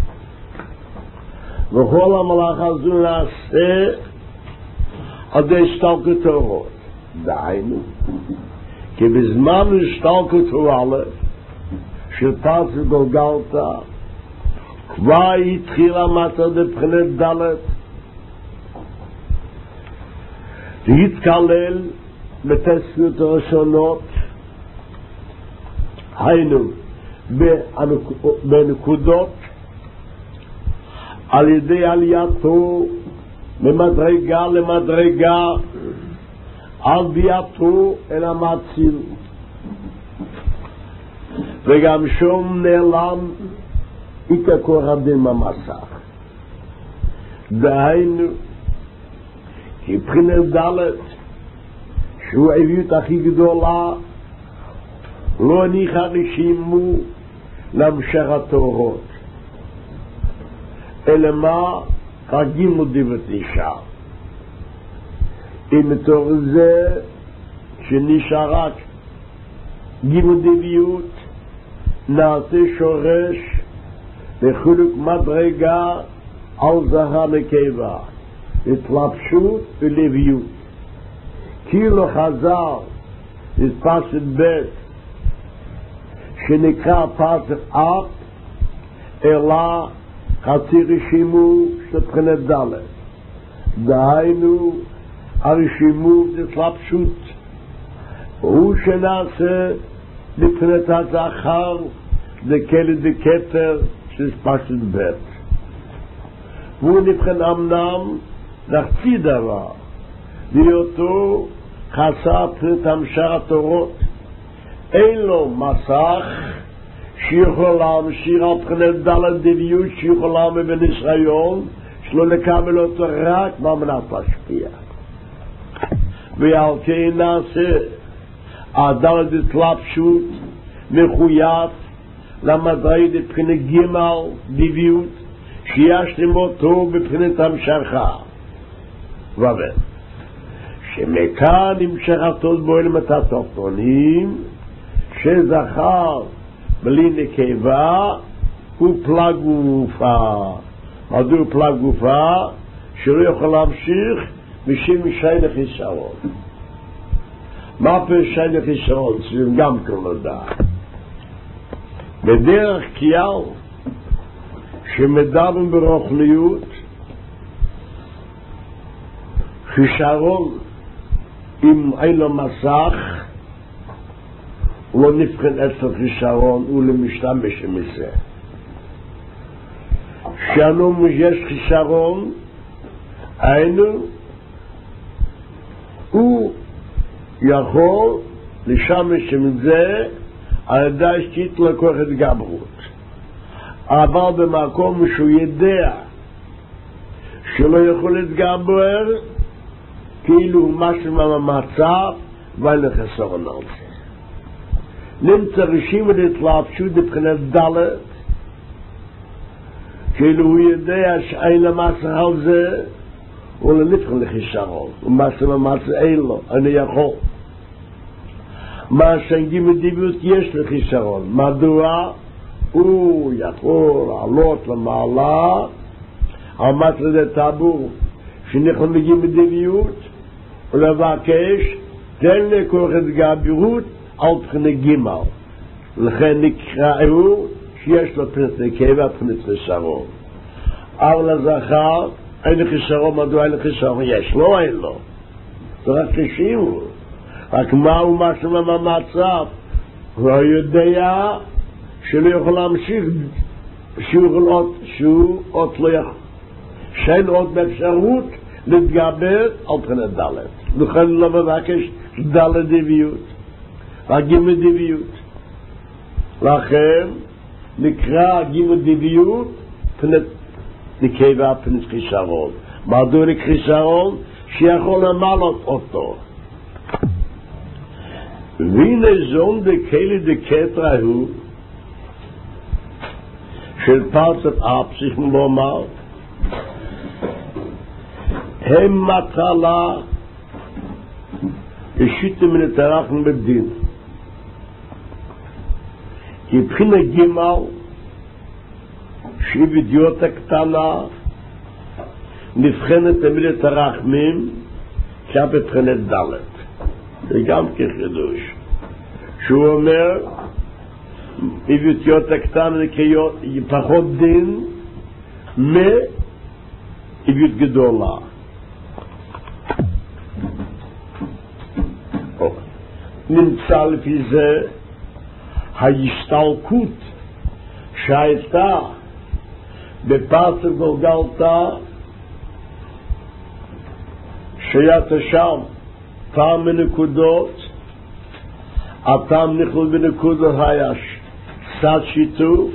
וכל המלאכה הזו נעשה עד השתלשלות אורות. דהיינו, כי בזמן השתלשלות א' של פרסם גולגלתא כבר התחילה מטה בבחינת ד' להתקלל בתספיות הראשונות, היינו בנקודות, על ידי עלייתו ממדרגה למדרגה, על ביאתו אל המציל, וגם שום נעלם עיקר כוח הדין במסך. דהיינו, כי בחינת ד' שהוא העביות הכי גדולה, לא ניחא רשימו להמשך התורות, אלא מה? רק גימודי ותשע. אם מתוך זה שנשאר רק גימודי ויות, נעשה שורש בחילוק מדרגה על זכר נקבה, התלבשות ולוויות. כאילו חזר לפרשת ב' שנקרא פרשת א', אלא חצי רשימו של בחינת ד'. דהיינו הרשימו התלבשות הוא שנעשה לבחינת הזכר דקל דקטר של פרשת ב'. והוא נבחן אמנם לחצי דבר, בהיותו חסר בחינת המשך התורות, אין לו מסך שיכול להמשיך על בחינת ד' דביות, שיכול להעמיד בניסיון שלא לקבל אותו רק באמנת משפיע. ועל כן נעשה הד' התלבשות מחויב למדרגה בבחינת ג' דביות, שישלים אותו בבחינת המשכה. ובן שמכאן המשך התות בו אל התחתונים, שזכר בלי נקבה הוא פלג גופה. מדוע פלג גופה? שלא יכול להמשיך משום שי לחיסרון. מה פה שי לחיסרון? זה גם כל לדעת. בדרך כלל שמדברים ברוחניות חיסרון אם אין לו מסך הוא לא נבחן אצל חיסרון, הוא למשתמש מזה. שאנו יש חיסרון היינו הוא יכול לשמש מזה על ידי שתתלקוח את גברות, אבל במקום שהוא יודע שלא יכול להתגבר כאילו הוא משהו מהמצב ואין לחסרון על זה. נמצא רשימה להתלבשות מבחינת דלת כאילו הוא יודע שאין למסך על זה הוא לא נבחן לחיסרון, הוא משהו מהמצב אין לו, אני יכול. מה שהנגיע מדיביות יש לחיסרון, מדוע הוא יכול לעלות למעלה על מצד הטבור שנכון מגיע מדיביות ולבקש תן לכוח את גבירות על בחינה גימל, לכן נקראו שיש לו פנת נקבה פנת חיסרון. אבל הזכר אין חיסרון, מדוע אין חיסרון? יש לו, אין לו, זה רק חישימו. רק מהו משהו מהמצב? הוא יודע שלא יכול להמשיך, שהוא עוד, שהוא עוד לא יכול, שאין עוד באפשרות להתגבר על בחינת דלת. לכן לא מבקש דלת דביות, רק גימל דביות. לכן נקרא גימל דביות פנת נקבה פנת חיסרון. מדוע חיסרון? שיכול למלות אותו. והנה זון דקלי דקטרה הוא של פרצת אפסיך לומר הם מטלה השיתם מן התרחם בדין כי בחינה גימל שהיא בדיוט הקטנה נבחנת תמיד התרחמים כבבחינת דלת. זה גם כחידוש שהוא אומר בדיוט הקטנה פחות דין מאיביות גדולה. נמצא לפי זה ההשתלקות שהייתה בפרצת גולגלתה שהייתה שם פעם מנקודות הפעם נכלל בנקודות היה קצת שיתוף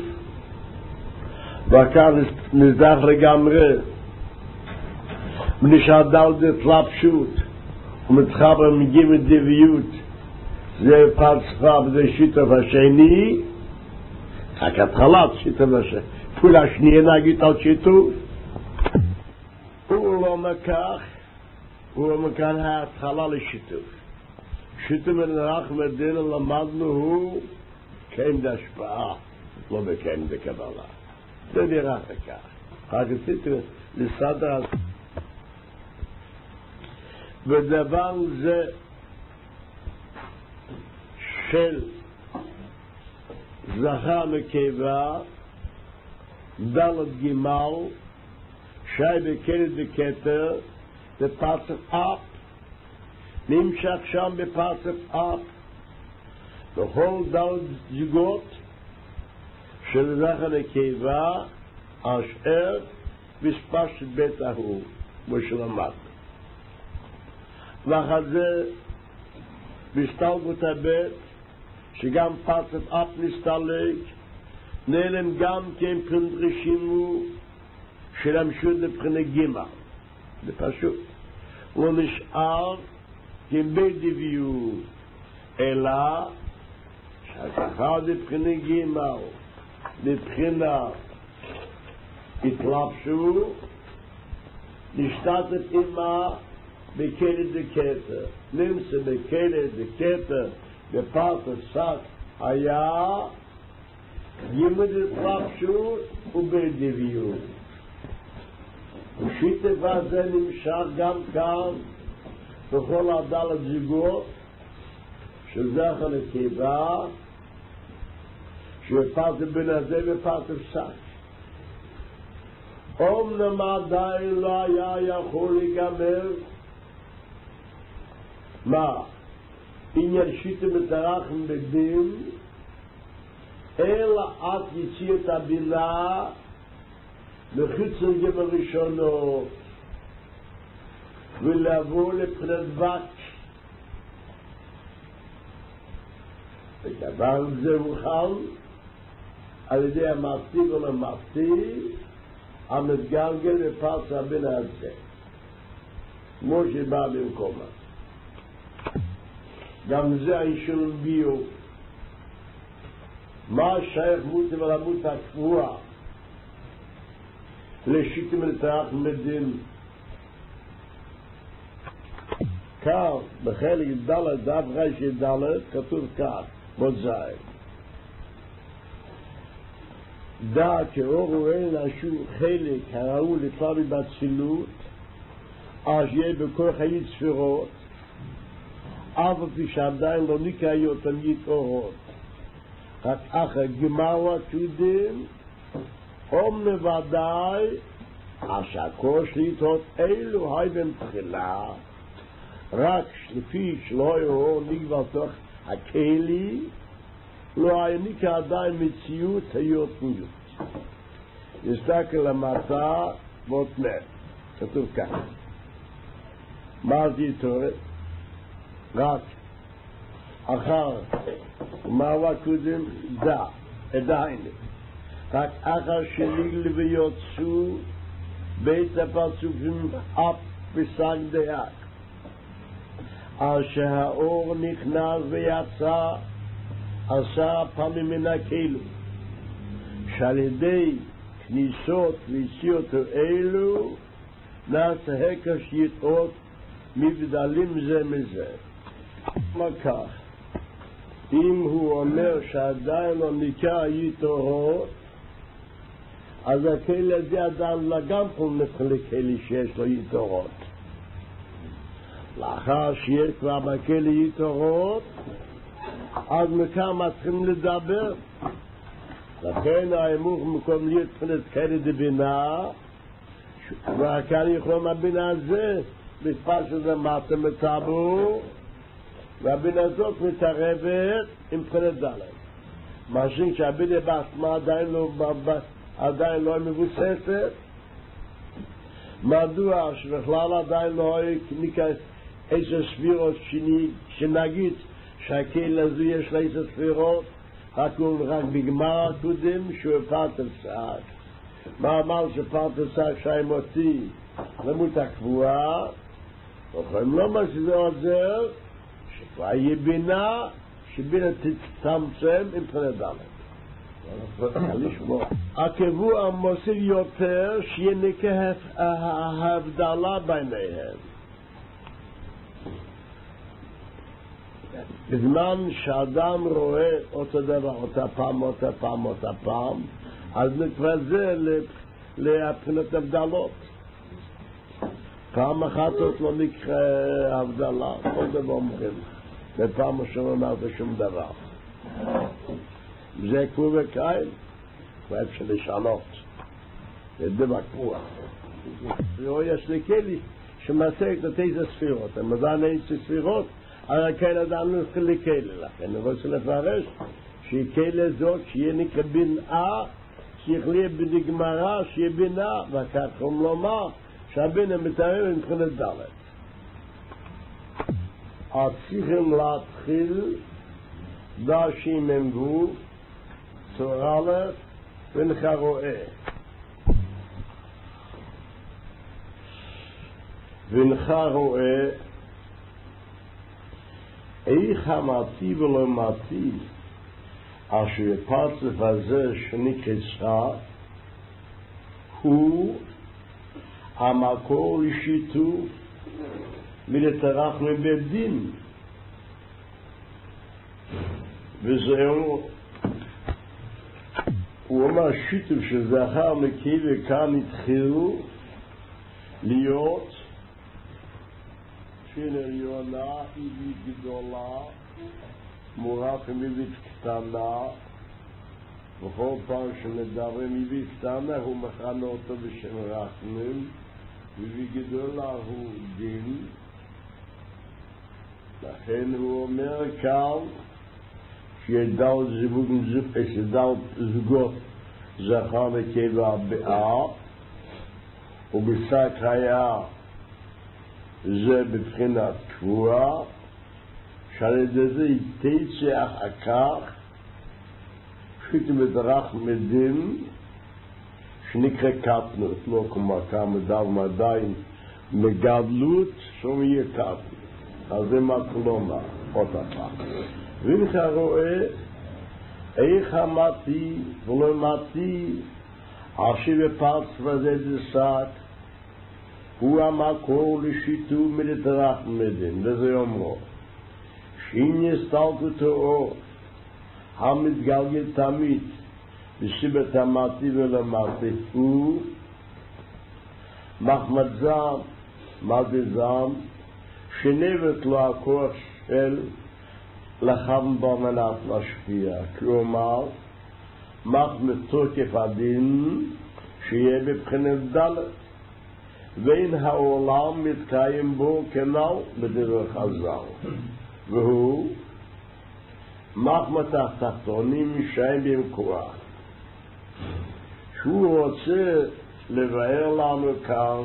וכאן נזדח לגמרי ונשאר דלת לפשוט ומתחבר מגיעים את דביות זה פרצפה וזה שיתוף השני רק התחלת שיתוף השני פעולה שנייה נגיד על שיתוף הוא לא מקח הוא מכאן ההתחלה לשיתוף שיתוף מנרח מדין למדנו הוא קיים בהשפעה לא בקיים בקבלה זה נראה כך רק עשיתי לסדר ודבר זה של זכר נקבה דלת גימל שי בקלת וכתר בפרצף אפ נמשך שם בפרצף אפ בכל דלת זוגות של זכר נקבה אשר בספשת בית ההוא ושלמד ואחד זה בסתלגות הבית שגם פרצף אפ נסתלג נעלם גם כן פרנדרשימו של המשוד לבחינה גימה זה פשוט לא נשאר כבית דביו אלא שהשכר לבחינה גימה לבחינה התלבשו נשתתף עמה בקלת דקטר נמצא בקלת דקטר בפרצף סק היה לימוד התרחשות ובדיביות. ושיטה הזה נמשך גם כאן בכל הדלת זוגות שזכר נקבה שפרט בין הזה ופרט הפסק. אומנם עדיין לא היה יכול להיגמר מה? עניין שיטה מתרחם בדין אלא עד יציאת הבינה מחוץ לגבר ראשונו ולבוא לבחינת בת. ודבר זה הוחל על ידי המפתיג או המפתיג המתגלגל בפרץ הבינה הזה כמו שבא במקומה. גם זה האישון ביו מה שייך מות ולמות הקבועה לשיטים לתרחם בדין. כך בחלק ד' דף רש"י ד' כתוב כך מוזאי דע כאור ואין לשום חלק הראו לכלל בצילות אז יהיה בכוח היית ספירות אף פי שעדיין לא נקראי אותם יתאורות רק אחר גמר התשודים אומנה ודאי השקוש להתאות אלו היי בן תחילה רק לפי שלא יאור נגבר תוך הכלי לא העניק עדיין מציאות היותניות. נסתכל למטה ואותנה כתוב כך מה זה יתורת? רק אחר מה קודם דע עדיין רק אחר שליגל ויוצאו בית הפרצופים אף פסק דייק על שהאור נכנס ויצא עשה פעמים מן הכלו שעל ידי כניסות ויציאות אלו נעשה הקש יתרות מבדלים זה מזה. מה כך? אם הוא אומר שעדיין לא נקרא יתרות אז הכלי הזה עדיין גם פה נפחל כלי שיש לו יתרות. לאחר שיש כבר בכלי יתרות אז מכאן מתחילים לדבר. לכן האמור במקום להיות פנת כלי דבינה והכאן יכולים הבינה הזה מספר שזה מטה מטאבו והבינה הזאת מתערבת עם פנת דלת משהו שהבינה בעצמה עדיין לא עדיין לא מבוססת. מדוע שבכלל עדיין לא נקרא איזה ספירות שנגיד שהכלי הזה יש לה איזה ספירות רק בגמר הקודם שהוא פרט הפסק. מה אמר שפרט הפסק שי מוציא למות הקבועה וכם לא מה שזה עוזר שכבר יהיה בינה שבינה תצטמצם עם פנת דלת. הקבוע מוסיף יותר שיהיה נקרא ההבדלה ביניהם. בזמן שאדם רואה אותו דבר אותה פעם אותה פעם אותה פעם אז נקרא זה לבחינת הבדלות. פעם אחת עוד לא נקרא הבדלה כל דבר אומרים בפעם ראשונה אמרת שום דבר זה קבוע וקיים ואפשר לשנות זה דבר קבוע. יש לי כלי שמעשה את איזה ספירות המדען איזה ספירות אבל כן אדם נתחיל לכלי לכן אני רוצה לפרש שהיא כלי זאת שיהיה נקרא בנאה שיחליה בנגמרה שיהיה בנאה וכך הוא לומר שהבינה מתאר מבחינת דלת. אז צריכים להתחיל דרשים הם גוף צור א' ונך רואה ונך רואה איך המעטי ולא מעטי אשר הפרצף הזה שנקרא הוא המקור לשיתוף ולתרח מבית דין וזהו הוא אומר שיתוף שזכר מקי וכאן התחילו להיות של עליונה עברית גדולה מורף עם עברית קטנה, בכל פעם שמדברים עברית קטנה הוא מכנה אותו בשם רחמים, עברית גדולה הוא דין. לכן הוא אומר כאן שידעות זוגות זכר נקבה באה, ובשק היה זה בבחינת קבועה, שעל ידי זה תצא אחר כך שחיתים בדרך מדין שנקרא קטנות, לא כמו כמה דבר עדיין מגדלות שום יהיה קטנות. אז זה מתלומה, עוד הפעם. ואינך רואה איך אמרתי ולא אמרתי אשי בפרץ וזה דסק הוא המקור לשיתוף מלדרך מדין, וזה אומרו שאם יסתלקותו אור המתגלגל תמיד בסיבת אמרתי ולא אמרתי הוא מחמד זם, מדי זם שנבט לו הכוח של לכוון במנת להשפיע, כלומר מחמד תוקף הדין שיהיה בבחינת דלת ואין העולם מתקיים בו כנל בדרך חז"ל, והוא מחמד התחתונים שהם במקורה, שהוא רוצה לבאר לנו כאן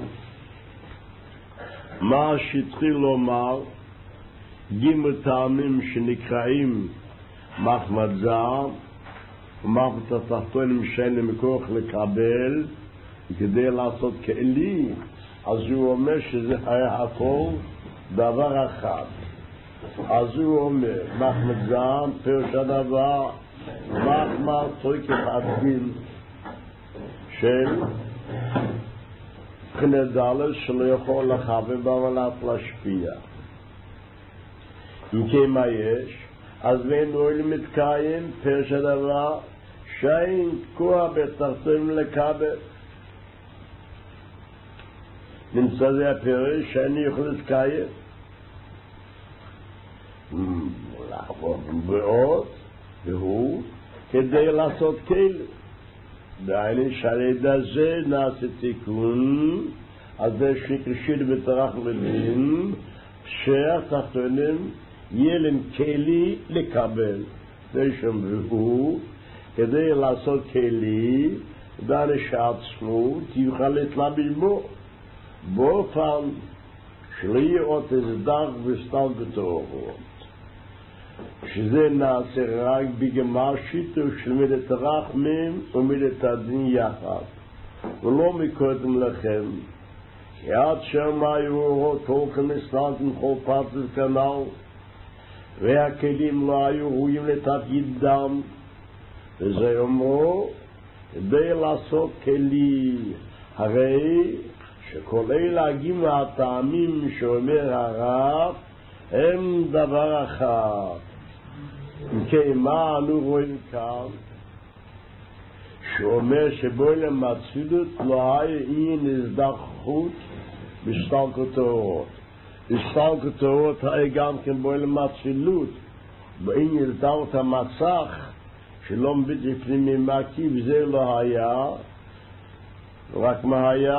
מה שהתחיל לומר גימל טעמים שנקראים מחמד זעם ומחמד התחתונים שאין להם כוח לקבל כדי לעשות כאלי, אז הוא אומר שזה היה הכל דבר אחד. אז הוא אומר מחמד זעם פירוש הדבר מחמד תוקף הדין של בחינת דלת שלא יכול לכוון במנת להשפיע. אם כן מה יש? אז ואין אוהל מתקיים פירוש הדבר שאין כוח בתחתונים לקבל. נמצא זה הפירוש שאני יכול להתקיים לעבור בעוד והוא כדי לעשות כאלה דהיינו שעל ידי זה נעשה תיקון אז זה שקשיר בתרח מדין שהתחתונים יהיה להם כלי לקבל זה שם והוא כדי לעשות כלי דהיינו שעצמו תוכל להתלבש בו באופן שלא יהיה עוד איזה דרך וסתלקותו אורות שזה נעשה רק בגמר שיתוף של מידת הרחמים ומידת הדין יחד ולא מקודם לכם כי עד שם היו אורות הולכים לסתלקים כל פרצת כנל והכלים לא היו ראויים לתפקידם וזה אומרו כדי לעשות כלי הרי שכל אלה הגיעים מהטעמים שאומר הרב הם דבר אחד. אם כן, מה אנו רואים כאן? שאומר שבוילם מצוידות לא היה אי נזדחות בסתלקותו. בסתלקותו היה גם כן בוילם מצוידות. באי נזדחת המצח שלא מבית לפני ממקי וזה לא היה. רק מה היה?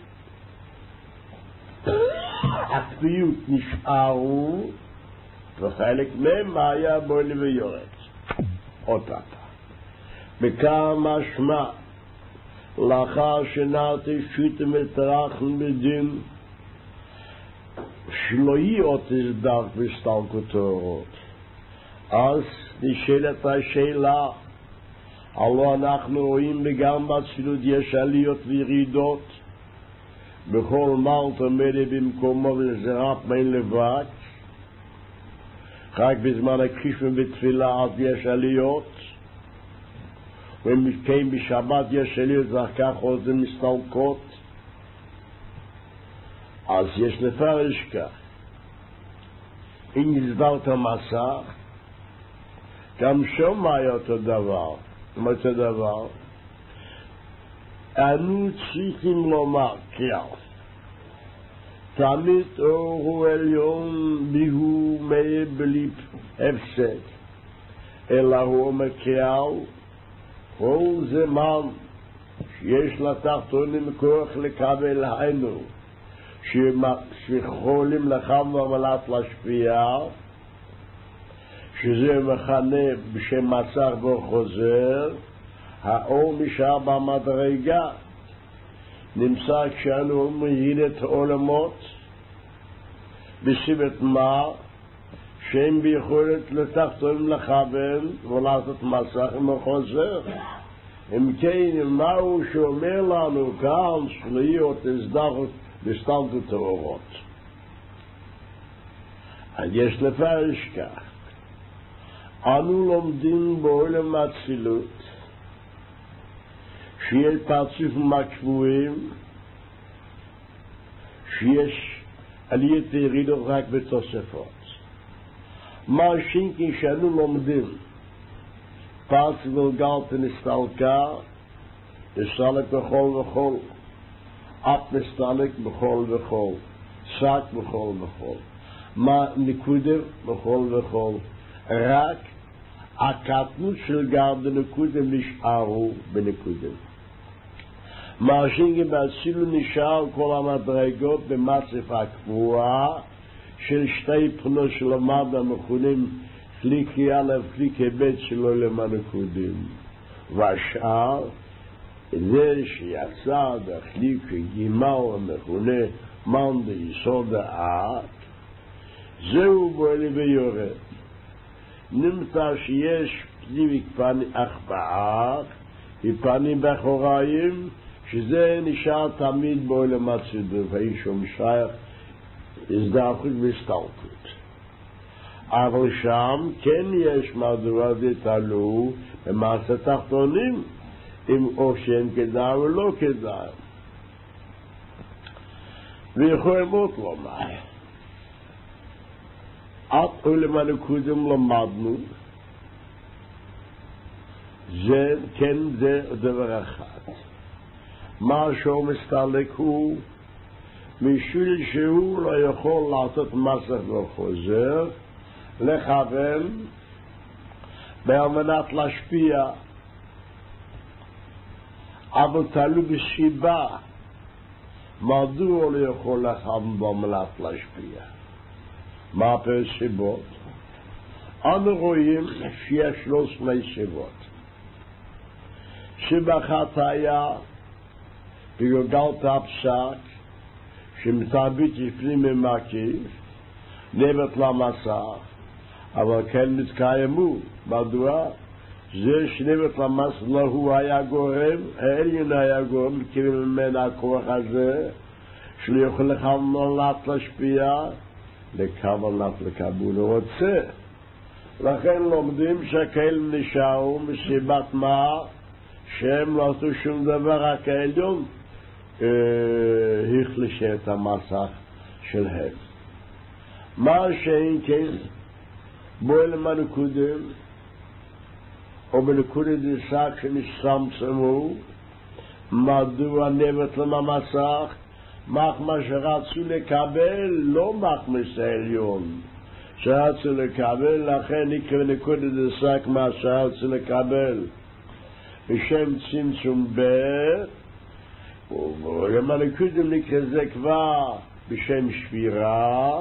הקביעות נשארו וחלק מהם היה בולי ויורד אותה בכמה משמע לאחר שנעתי שיתם ותרחן בדין שלא יהיה עוד תסדק בסתלקותו אז נשאלת השאלה הלא אנחנו רואים בגם בצילות יש עליות וירידות בכל מעלת עומד במקומו ולזרף בין לבד רק בזמן הקרישמה בתפילה אז יש עליות ומתקיים בשבת יש עליות ואחר כך עוד זה מסתלקות אז יש לפרש כך אם נסדרת המסע גם שום היה אותו דבר מה אותו דבר אנו צריכים לומר כלל, תמיד אור הוא עליון ביהו מאיר בלי הפסק, אלא הוא אומר כלל, כל זמן שיש לתחתונים כוח לקבל היינו, שיכולים לכם ומלאת להשפיע, שזה מכנה בשם מצח בו חוזר, האור נשאר במדרגה. נמצא כשאנו אומרים את העולמות בסיבת מה שהם ביכולת לתחתונים לכוון ולעשות מצח וחוזר. אם כן, מהו שאומר לנו כאן שליות הזדחות בסתלתות האורות. אז יש לפרש כך, אנו לומדים בעולם האצילות שיש פרצופים הקבועים, שיש עליית וירידות רק בתוספות. מה שינקי שאנו לומדים פרצוף גלגלת נסתלקה, נסתלק בכל וכל, אף נסתלק בכל וכל, שק בכל וכל, מה נקודם בכל וכל, רק הקטנות של גר בנקודם נשארו בנקודם. מה שינקי באצילו נשאר כל המדרגות במצב הקבועה של שתי בחינות של המד המכונים חליקי א' חליקי ב' שלו למנקודים, והשאר זה שיצא בחליקי גימל המכונה מן ביסוד האט, זהו בועלי ויורד. נמצא שיש פנימי פני אך באח ופני באחוריים, שזה נשאר תמיד בעולם הצידור, והאיש ומשייך הזדחות והסתלקות. אבל שם כן יש מדוע זה תלו במעשה תחתונים, אם או שאין כדאי ולא כדאי. ויכולמות לומר, עד עולם הנקודם למדנו, זה כן זה דבר אחד. מה שהוא מסתלק הוא, משול שהוא לא יכול לעשות מסך וחוזר, לכוון, בהמנת להשפיע, אבל תלו בסיבה, מדוע לא יכול לכוון בהמנת להשפיע? מה הפרש סיבות? אנו רואים שיש לו שני סיבות. סיבה אחת היה בגלגלת הפסק, שמתרבית לפנים ממקיף, נבט למסך, אבל כן מתקיימו. מדוע? זה שנבט למסך לא הוא היה גורם, העליון היה גורם, כי ממנה הכוח הזה, שלא יכול לכוונת להשפיע, לכוונת לקבול הוא רוצה. לכן לומדים שכאלה נשארו מסיבת מה, שהם לא עשו שום דבר, רק העליון החלישה את המסך שלהם. מה שאין כן בעולם הנקודם או בנקודת דשק שנשתמצמו, מדוע נבט למסך, מחמה שרצו לקבל, לא מחמה העליון שרצו לקבל, לכן נקרא נקודת דשק מה שרצו לקבל בשם צמצום ב', ובעולם הנקודם נקרא זה כבר בשם שבירה,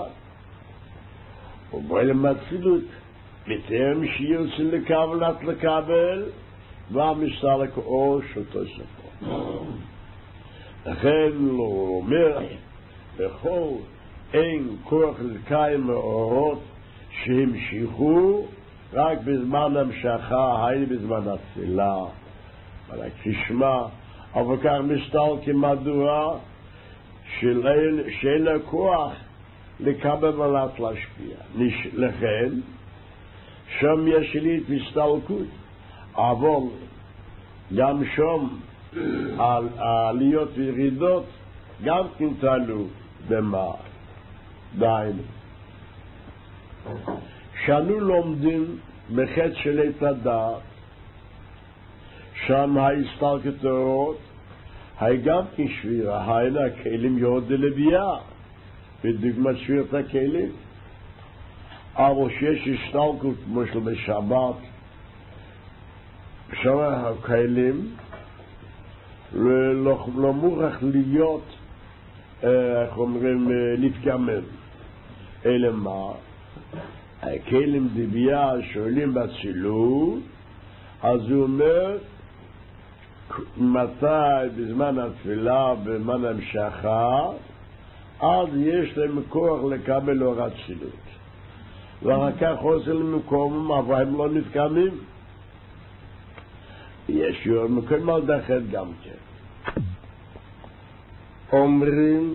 ובעולם האצילות בטרם שירצו לקבלת לקבל, והמסתלק אור של תוספות. לכן לא אומר בכל אין כוח לקיים מאורות שהמשיכו רק בזמן המשכה, היי בזמן התפילה, אבל כשמה, אבל כך מסתלקים מדוע שאין לה כוח לקבל ולת להשפיע. לכן שם יש לי את מסתלקות, אבל גם שם העליות וירידות גם כן תלו במה דיינו. שאנו לומדים מחץ של את הדעת, שם ההסתלקות האורות, היי גם כן שבירה, היינה הכלים יורד לביאה, בדוגמת שבירת הכלים. אבל שיש השתלקות כמו של בשבת, שם הכלים לא מוכרח להיות, איך אומרים, להתגמל. אלא מה? הכלים דבייה שואלים בצילות, אז הוא אומר, מתי בזמן התפילה, בזמן המשכה, אז יש להם כוח לקבל אור אצילות. ואחר כך חוזר למקום, אבל הם לא נתקמים. יש יום מקום על דחת גם כן. אומרים,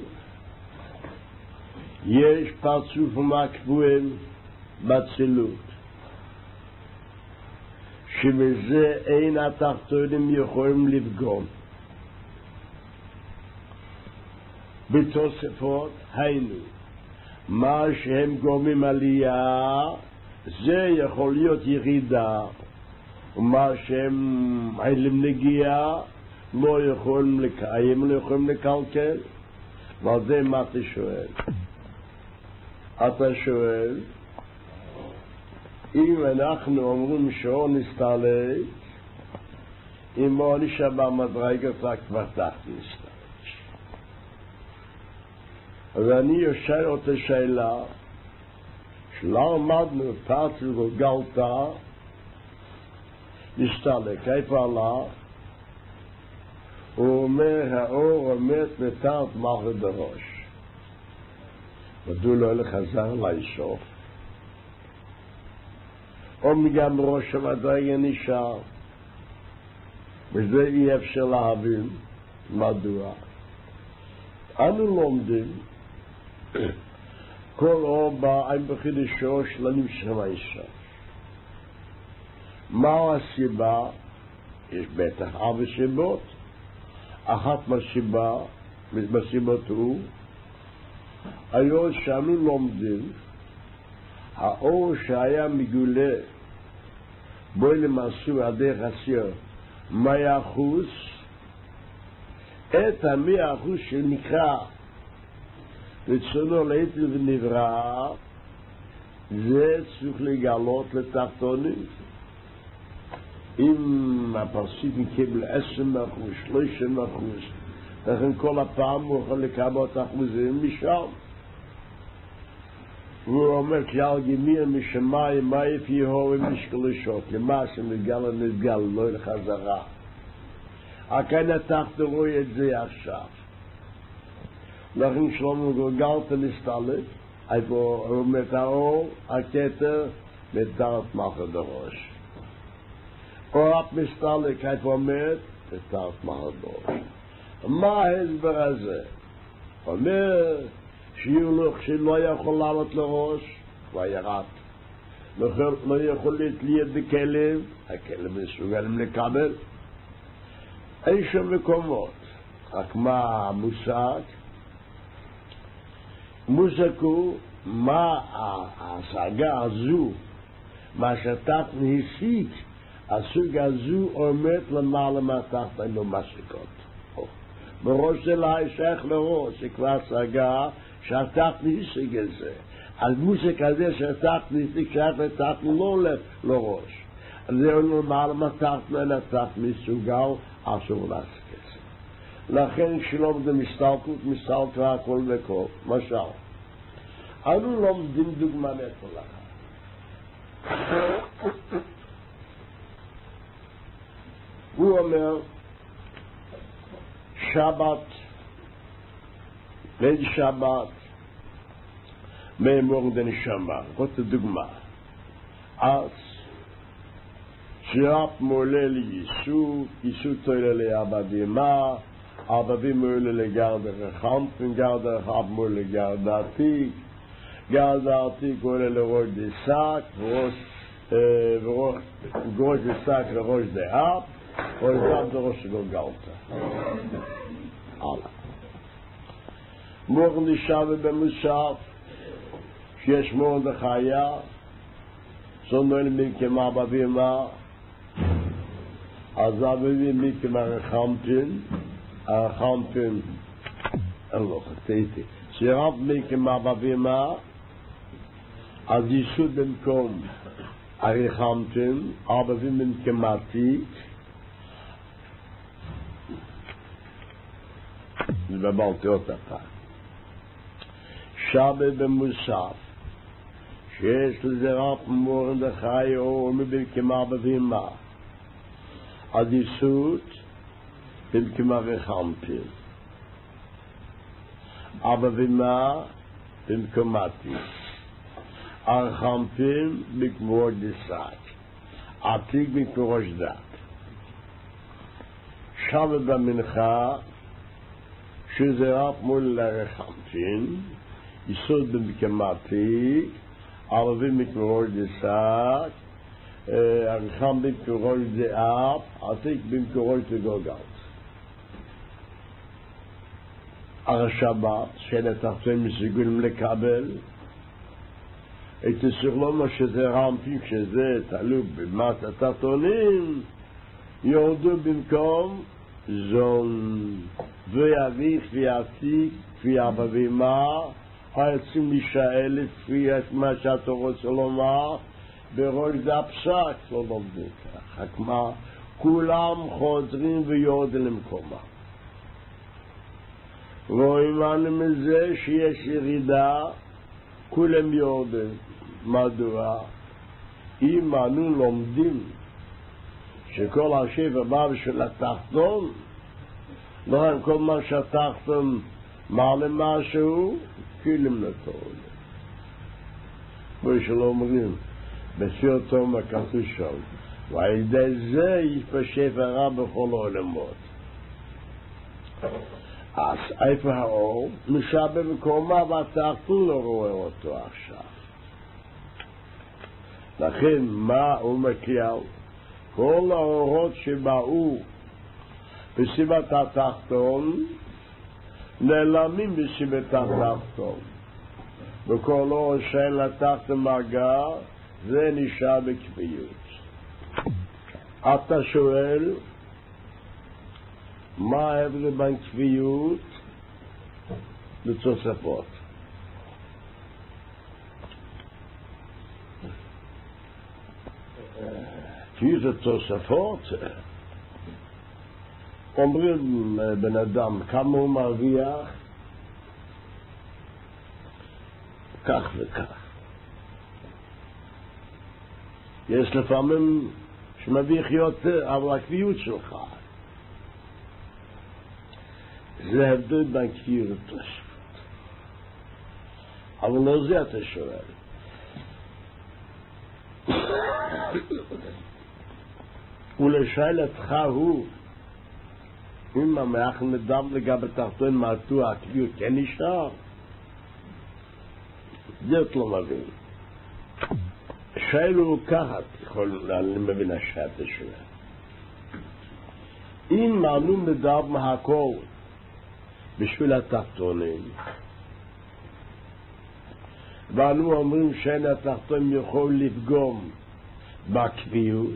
יש פרצוף ומקבועים בצילות, שבזה אין התחתונים יכולים לפגום. בתוספות היינו, מה שהם גורמים עלייה, זה יכול להיות ירידה, ומה שהם עלים נגיעה, לא יכולים לקיים, לא יכולים לקלקל. ועל זה מה אתה שואל? אתה שואל, אם אנחנו אומרים שעון נסתלק, אם לא נשאר במדרגת רק כבר תחת נסתלק. ואני יושב אותה שאלה, שלא עמדנו פרצל וגלתה, נסתלק, איפה עלה? הוא אומר, האור עומד מתחת מערכת בראש. מדוע לא לחזר לאיסוף? או גם ראש המדרגה נשאר. וזה אי אפשר להבין מדוע. אנו לומדים כל אור בא עם בחידשו שלנים שם האישה. מה הסיבה? יש בטח ארבע סיבות. אחת מהסיבה, מהסיבות הוא, היום שאנו לומדים, האור שהיה מגולה, בו למעשו הדרך הסיר, מאה אחוז, את המאה אחוז שנקרא, רצונו להיטל ונברא, זה צריך לגלות לתחתונים. אם הפרסית מקבל עשרים אחוז, שלושים אחוז, לכן כל הפעם הוא יכול לקבל את האחוזים משם. והוא אומר, כלל גמיר משמיים, מה יפיהו ומשקלשות, למה שמגל נתגל, לא לחזרה. הכן התחת רואה את זה עכשיו. לכן שלמה גולגלת נסתלק, איפה הוא אומר את האור, הכתר, מתחת מערכת הראש. או את מסתלק, איפה עומד? מתחת מערכת הראש. מה ההסבר הזה? אומר, שיולוך שלא יכול לעלות לראש, כבר ירד. לא יכול להתליית בכלב, הכלב מסוגלים לקבל. אין שם מקומות. רק מה המושג? מושג הוא מה ההשגה הזו, מה שתחת נהסיק, הסוג הזו עומד למעלה מהתחת אינו משיקות. בראש שלה שייך לראש, זה כבר השגה שהתחת נהסיק את זה. על מושג הזה שהתחת נהסיק שייך לתחת לא הולך לראש. זה למעלה מהתחת אין התחת מסוגל, אסור להסיק את זה. לכן שלא זה מסתלקות, מסתלק הכל וכל. משל, אנו לומדים דוגמה מאיפה לך. הוא אומר, שבת, ליל שבת, מאמור דנשמה, זאת דוגמה. אז, שרב מעולה ליסוד, יסוד תוילה לאבא בימה, אבא בימה עולה לגרדר החמפן, גרדר החמפן עולה לגרדר עתיק, גרדר עתיק עולה לראש דסק, וראש דסק לראש דאב, ראש דאב זה ראש גולגלתה. הלאה. מור נשאר במושב, שיש מרדכי, זונדל מכמה אבא בימה, אז אבא בימה מכמה רחמתין, הרחמתם, לא, חטאתי, שרב מקמה בבימה, אז יסוד במקום הרחמתם, ארבע במקמתי, ובלתי אותה פעם. שבת במוסף, שיש לזה רב מרדכי או מבמקמה בבימה, אז יסוד במקמה רחמתם. ארבע בבימה במקמתי. הרחמתם בכבוד דסק, עתיק בכבוד דת. שבת במנחה, שזה רב מול הרחמתם, יסוד במקמתי, ערבים בכבוד דסק, הרחם בכבוד דאב, עתיק בכבוד דגוגת. הרשבת, שנתחתם מסגולים לקבל, את הסכלומה שזה רמפים, שזה תלוק במט התחתונים, יורדו במקום זון, ויריך ויעתיק, ויעבבימה, היוצאים להישאל לפי מה שאתה רוצה לומר, בראש דה פסק, לא לומדים כך, רק מה, כולם חוזרים ויורדים למקומה. רואים אנו מזה שיש ירידה, כולם יורדים. מדוע? אם אנו לומדים שכל השפע בא בשביל התחתון, לא כל מה שהתחתון מעלה משהו, כלים לתור. כמו שלא אומרים, בסיר תומא כתוב שם, ועל ידי זה יש בשפע רע בכל העולמות. אז איפה האור? נשאר במקומה והתחתון לא רואה אותו עכשיו. לכן מה הוא מקריאל? כל האורות שבאו בסיבת התחתון נעלמים בסיבת התחתון. וכל אור שאין לתחתון מגע זה נשאר בקביעות. אתה שואל מה ההבדל בין קביעות לתוספות? כי זה תוספות. אומרים בן אדם כמה הוא מרוויח, כך וכך. יש לפעמים שמרוויח יותר, אבל הקביעות שלך זה הבדל בין קביעות לתוספות. אבל לא זה אתה שואל. ולשאלתך הוא, אם המח נדם לגבי תחתון מעטו הקביעות כן נשאר, זה את לא מבין. שאלו הוא ככה, אני מבין השאלת השאלה. אם אנו מדבר מהכל בשביל התחתונים, ואנו אומרים שאין התחתון יכול לפגום בקביעות,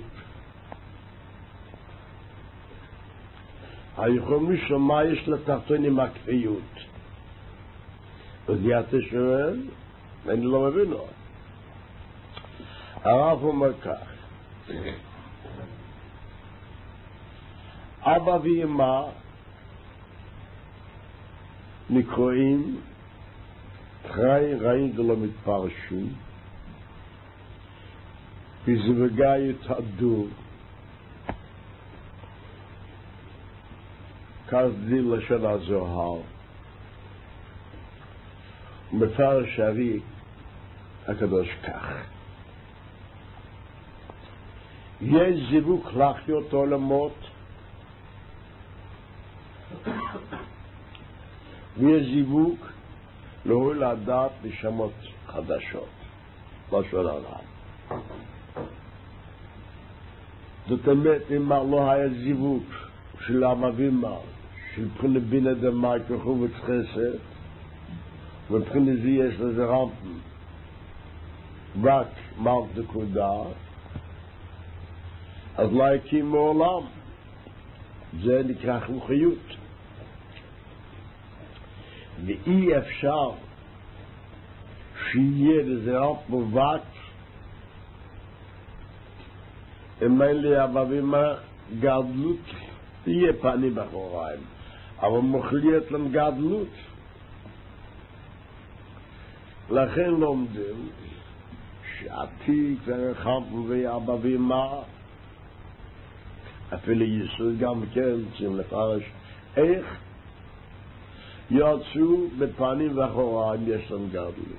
היכולים לשאול מה יש לתחתון עם הקביעות. וזה אתה שואל, ואני לא מבין עוד. הרב אומר כך, אבא ואמא נקראים חי רעים ולא מתפרשים, בזווגה יתעדו, כך דיל לשון הזוהר, ומפרש הרי הקדוש כך. יש זיווג לחיות עולמות, ויש זיווג להולדת נשמות חדשות, לשון הרב. זאת אומרת, אם לא היה זיווג של המבימה, של בחינת בינה דמאי כחובץ חסד, ובחינת זה יש לזה רמפן, רק מלך נקודה, אז לא הקים מעולם. זה נקרא חוכיות. ואי אפשר שיהיה לזה רק מובק אם אין לי אבבים גדלות יהיה פנים אחוריים אבל מוכלית להם גדלות לכן לומדים שעתיק ורחב ואבבים אפילו יסוד גם כן צריכים לפרש איך יוצאו בפנים ואחוריים יש להם גדלות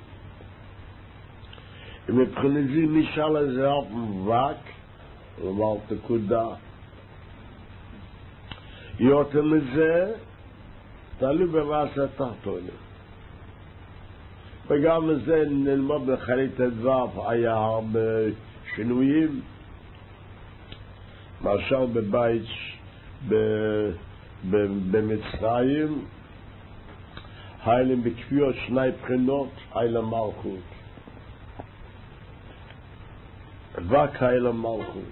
ומבחינת זה נשאר לזה רק מובק לומר תקודה יותר מזה תלוי במעשה התחתונים וגם לזה נלמוד בחלית הדבר היה הרבה שינויים למשל בבית במצרים היה להם בכפיות שני בחינות היה להם מלכות רק היה להם מלכות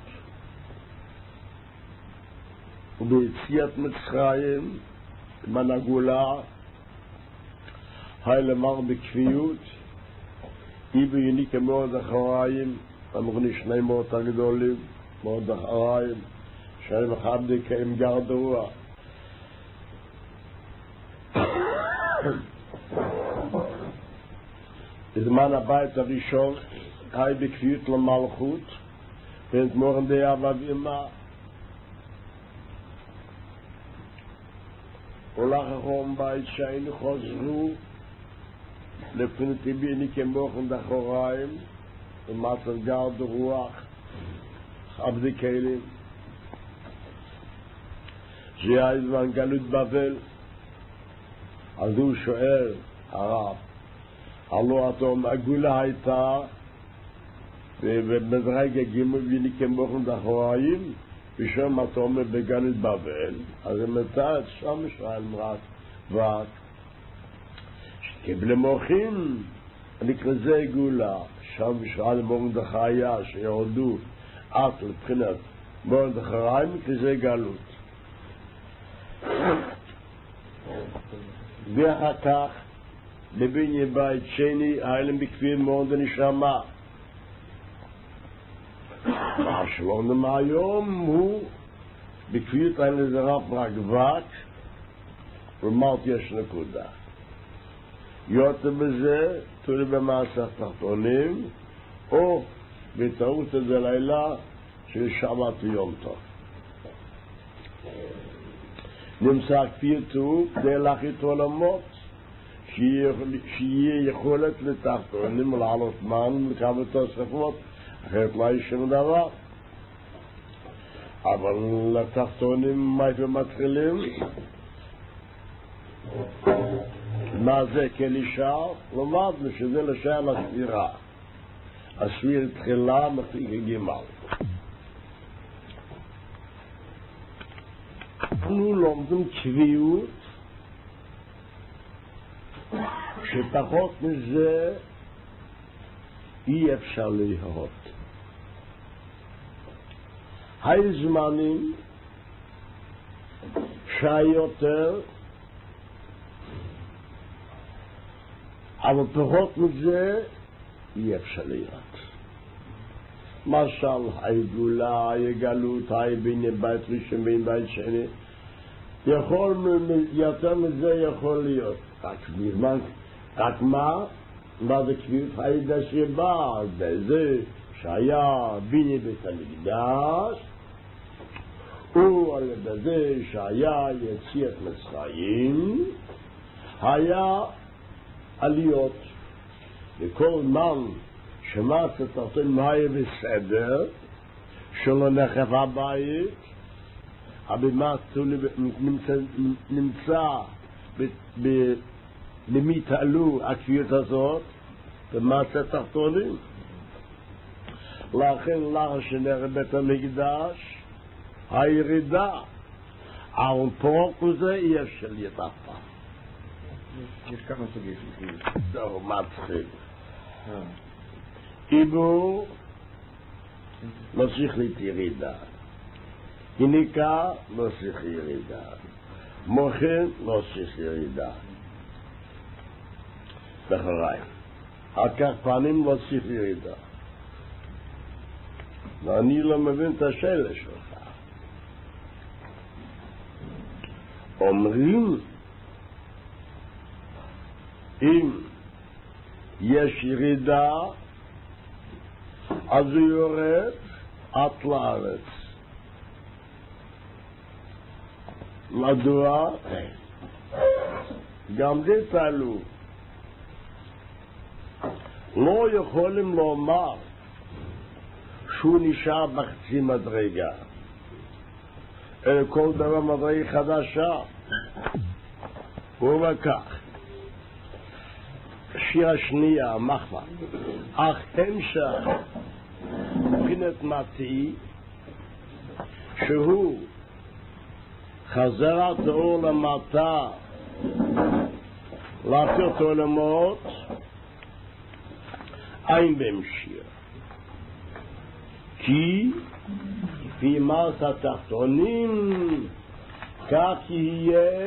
וביציאת מצרים מן הגולה היה למר בכפיות אי ביוניקה מאוד אחריים אמרו שני מאוד הגדולים מאוד אחריים שהם מחבדיק עם גרדרוע בזמן הבית הראשון היה בכפיות למלכות ואת מורן די אבב אימה הולך אחרון בית שהיינו חוזרו לפני ביני כמוכן דחוריים ומצל גרד רוח עבדי כלים זה היה זמן גלות בבל אז הוא שואל הרב הלא אתום הגולה הייתה ובדרג הגימו ביני כמוכן דחוריים ושם אתום בגלות בבל אז הם מתאר שם ישראל מרק ורק קיבל מוחין נקרא זה גולה שם ישראל מרדכי היה שירדו עד לבחינת מרדכי כזה גלות ואחר כך בבני בית שני היה להם בכפיר מאוד נשמה מה שלום היום הוא בכפיות היה לזה רב רגבק ומרת יש נקודה יותר בזה תולי במעשה תחתונים או בטעות הזה לילה של שבת ויום טוב נמצא כפייתו כדי להחית עולמות שיהיה יכולת לתחתונים ולעלות מן ולקבל תוספות אחרת לא יש שום דבר אבל לתחתונים מאיפה מתחילים מה זה כנשאר? למדנו שזה לשאר לספירה הספיר תחילה מפריק הגימל אנחנו לומדים קביעות שפחות מזה אי אפשר להיהות היו זמנים שהיותר אבל פחות מזה אי אפשר להיות משל היגולה, היגלות, היביני בית ראשון בין בית שני יכול יותר מזה יכול להיות רק בזמן רק מה? מה זה כפיות הידה שבא בזה שהיה ביני בית המקדש ועל בזה שהיה יציאת מצרים היה עליות וכל מן שמעשה תחתון מה היה בסדר שלא נחף הבית הבמה נמצא למי תעלו הכפיות הזאת במעשה תחתונים לכן לך שנראה בית המקדש הירידה אבל פרוק וזה אי אפשר יתפה יש כמה סוגי של חיות. זהו, מתחיל. עיבור לא שכלית ירידה. יניקה לא שכלית ירידה. מוחין לא שכלית ירידה. בחריים. אחר כך פנים לא צריך ירידה. ואני לא מבין את השאלה שלך. אומרים, אם יש ירידה, אז הוא יורד עד לארץ. מדוע? גם זה תעלו. לא יכולים לומר שהוא נשאר בחצי מדרגה, אלא כל דבר מדרגה חדשה. הוא וכך. שיר השנייה, מחמד. אך המשך מבחינת מתי, שהוא חזרת האור למטה, להפיות עולמות, אין בהמשיר. כי לפי מעש התחתונים כך יהיה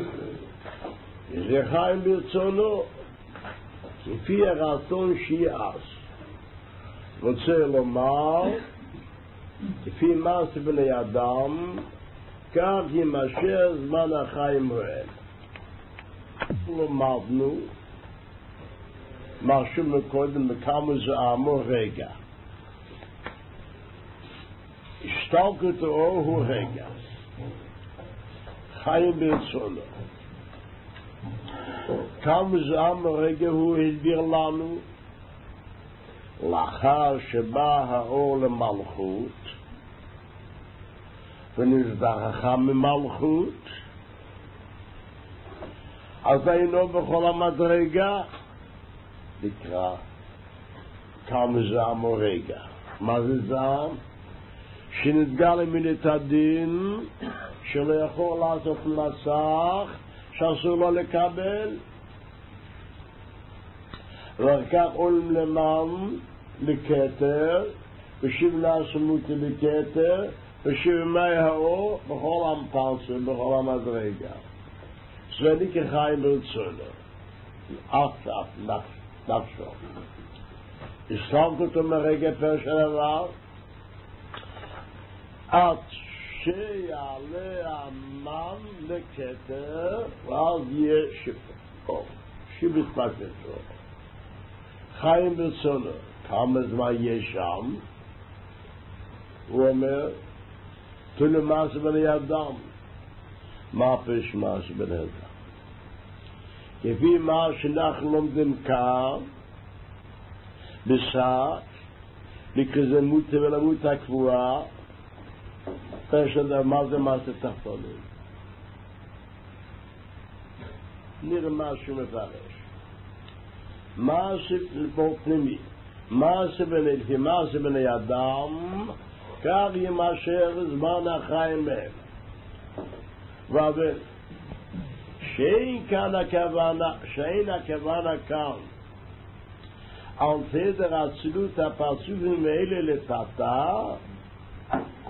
זה חיים ברצונו, לפי הרצון שיעש. רוצה לומר, לפי מעש בני אדם כך יימשך זמן החיים מועד. למדנו משהו מקודם בכמה זעמו רגע. השתלקות האור הוא רגע, חיים ברצונו. כמה זעמו רגע הוא הסביר לנו, לאחר שבא האור למלכות ונזדרחה ממלכות, אז היינו בכל המדרגה נקרא כמה זעמו רגע. מה זה זעם? שנתגלה מן את הדין שלא יכול לעשות מסך שאסור לו לקבל, ואחר כך עולים למען לכתר ושיב לעצמותי לכתר ושיב מי האור בכל המפלסים, בכל המדרגה. זה נקרא חיים ברצונו, אף אף נפשו. הסלמת אותו מרגע פרש הדבר עד שיעלה המן לכתר ואז יהיה שיפור, שיבוש פקדתו. חיים ברצונו, כמה זמן יש שם? הוא אומר, תלו מעש בני אדם. מה פרש מעש בני אדם? לפי מה שאנחנו לומדים כאן, בשק, לכזה מוטה ולמות הקבועה, פרש אדם, מה זה מעש תחתונים? נראה משהו מפרש. מעש לבוא פנימי, מעש בני, לפי מעש בני אדם, כך יימשך זמן החיים מהם. אבל שאין כאן הכוונה, שאין הכוונה כאן על סדר האצילות הפרצופים האלה לתתה,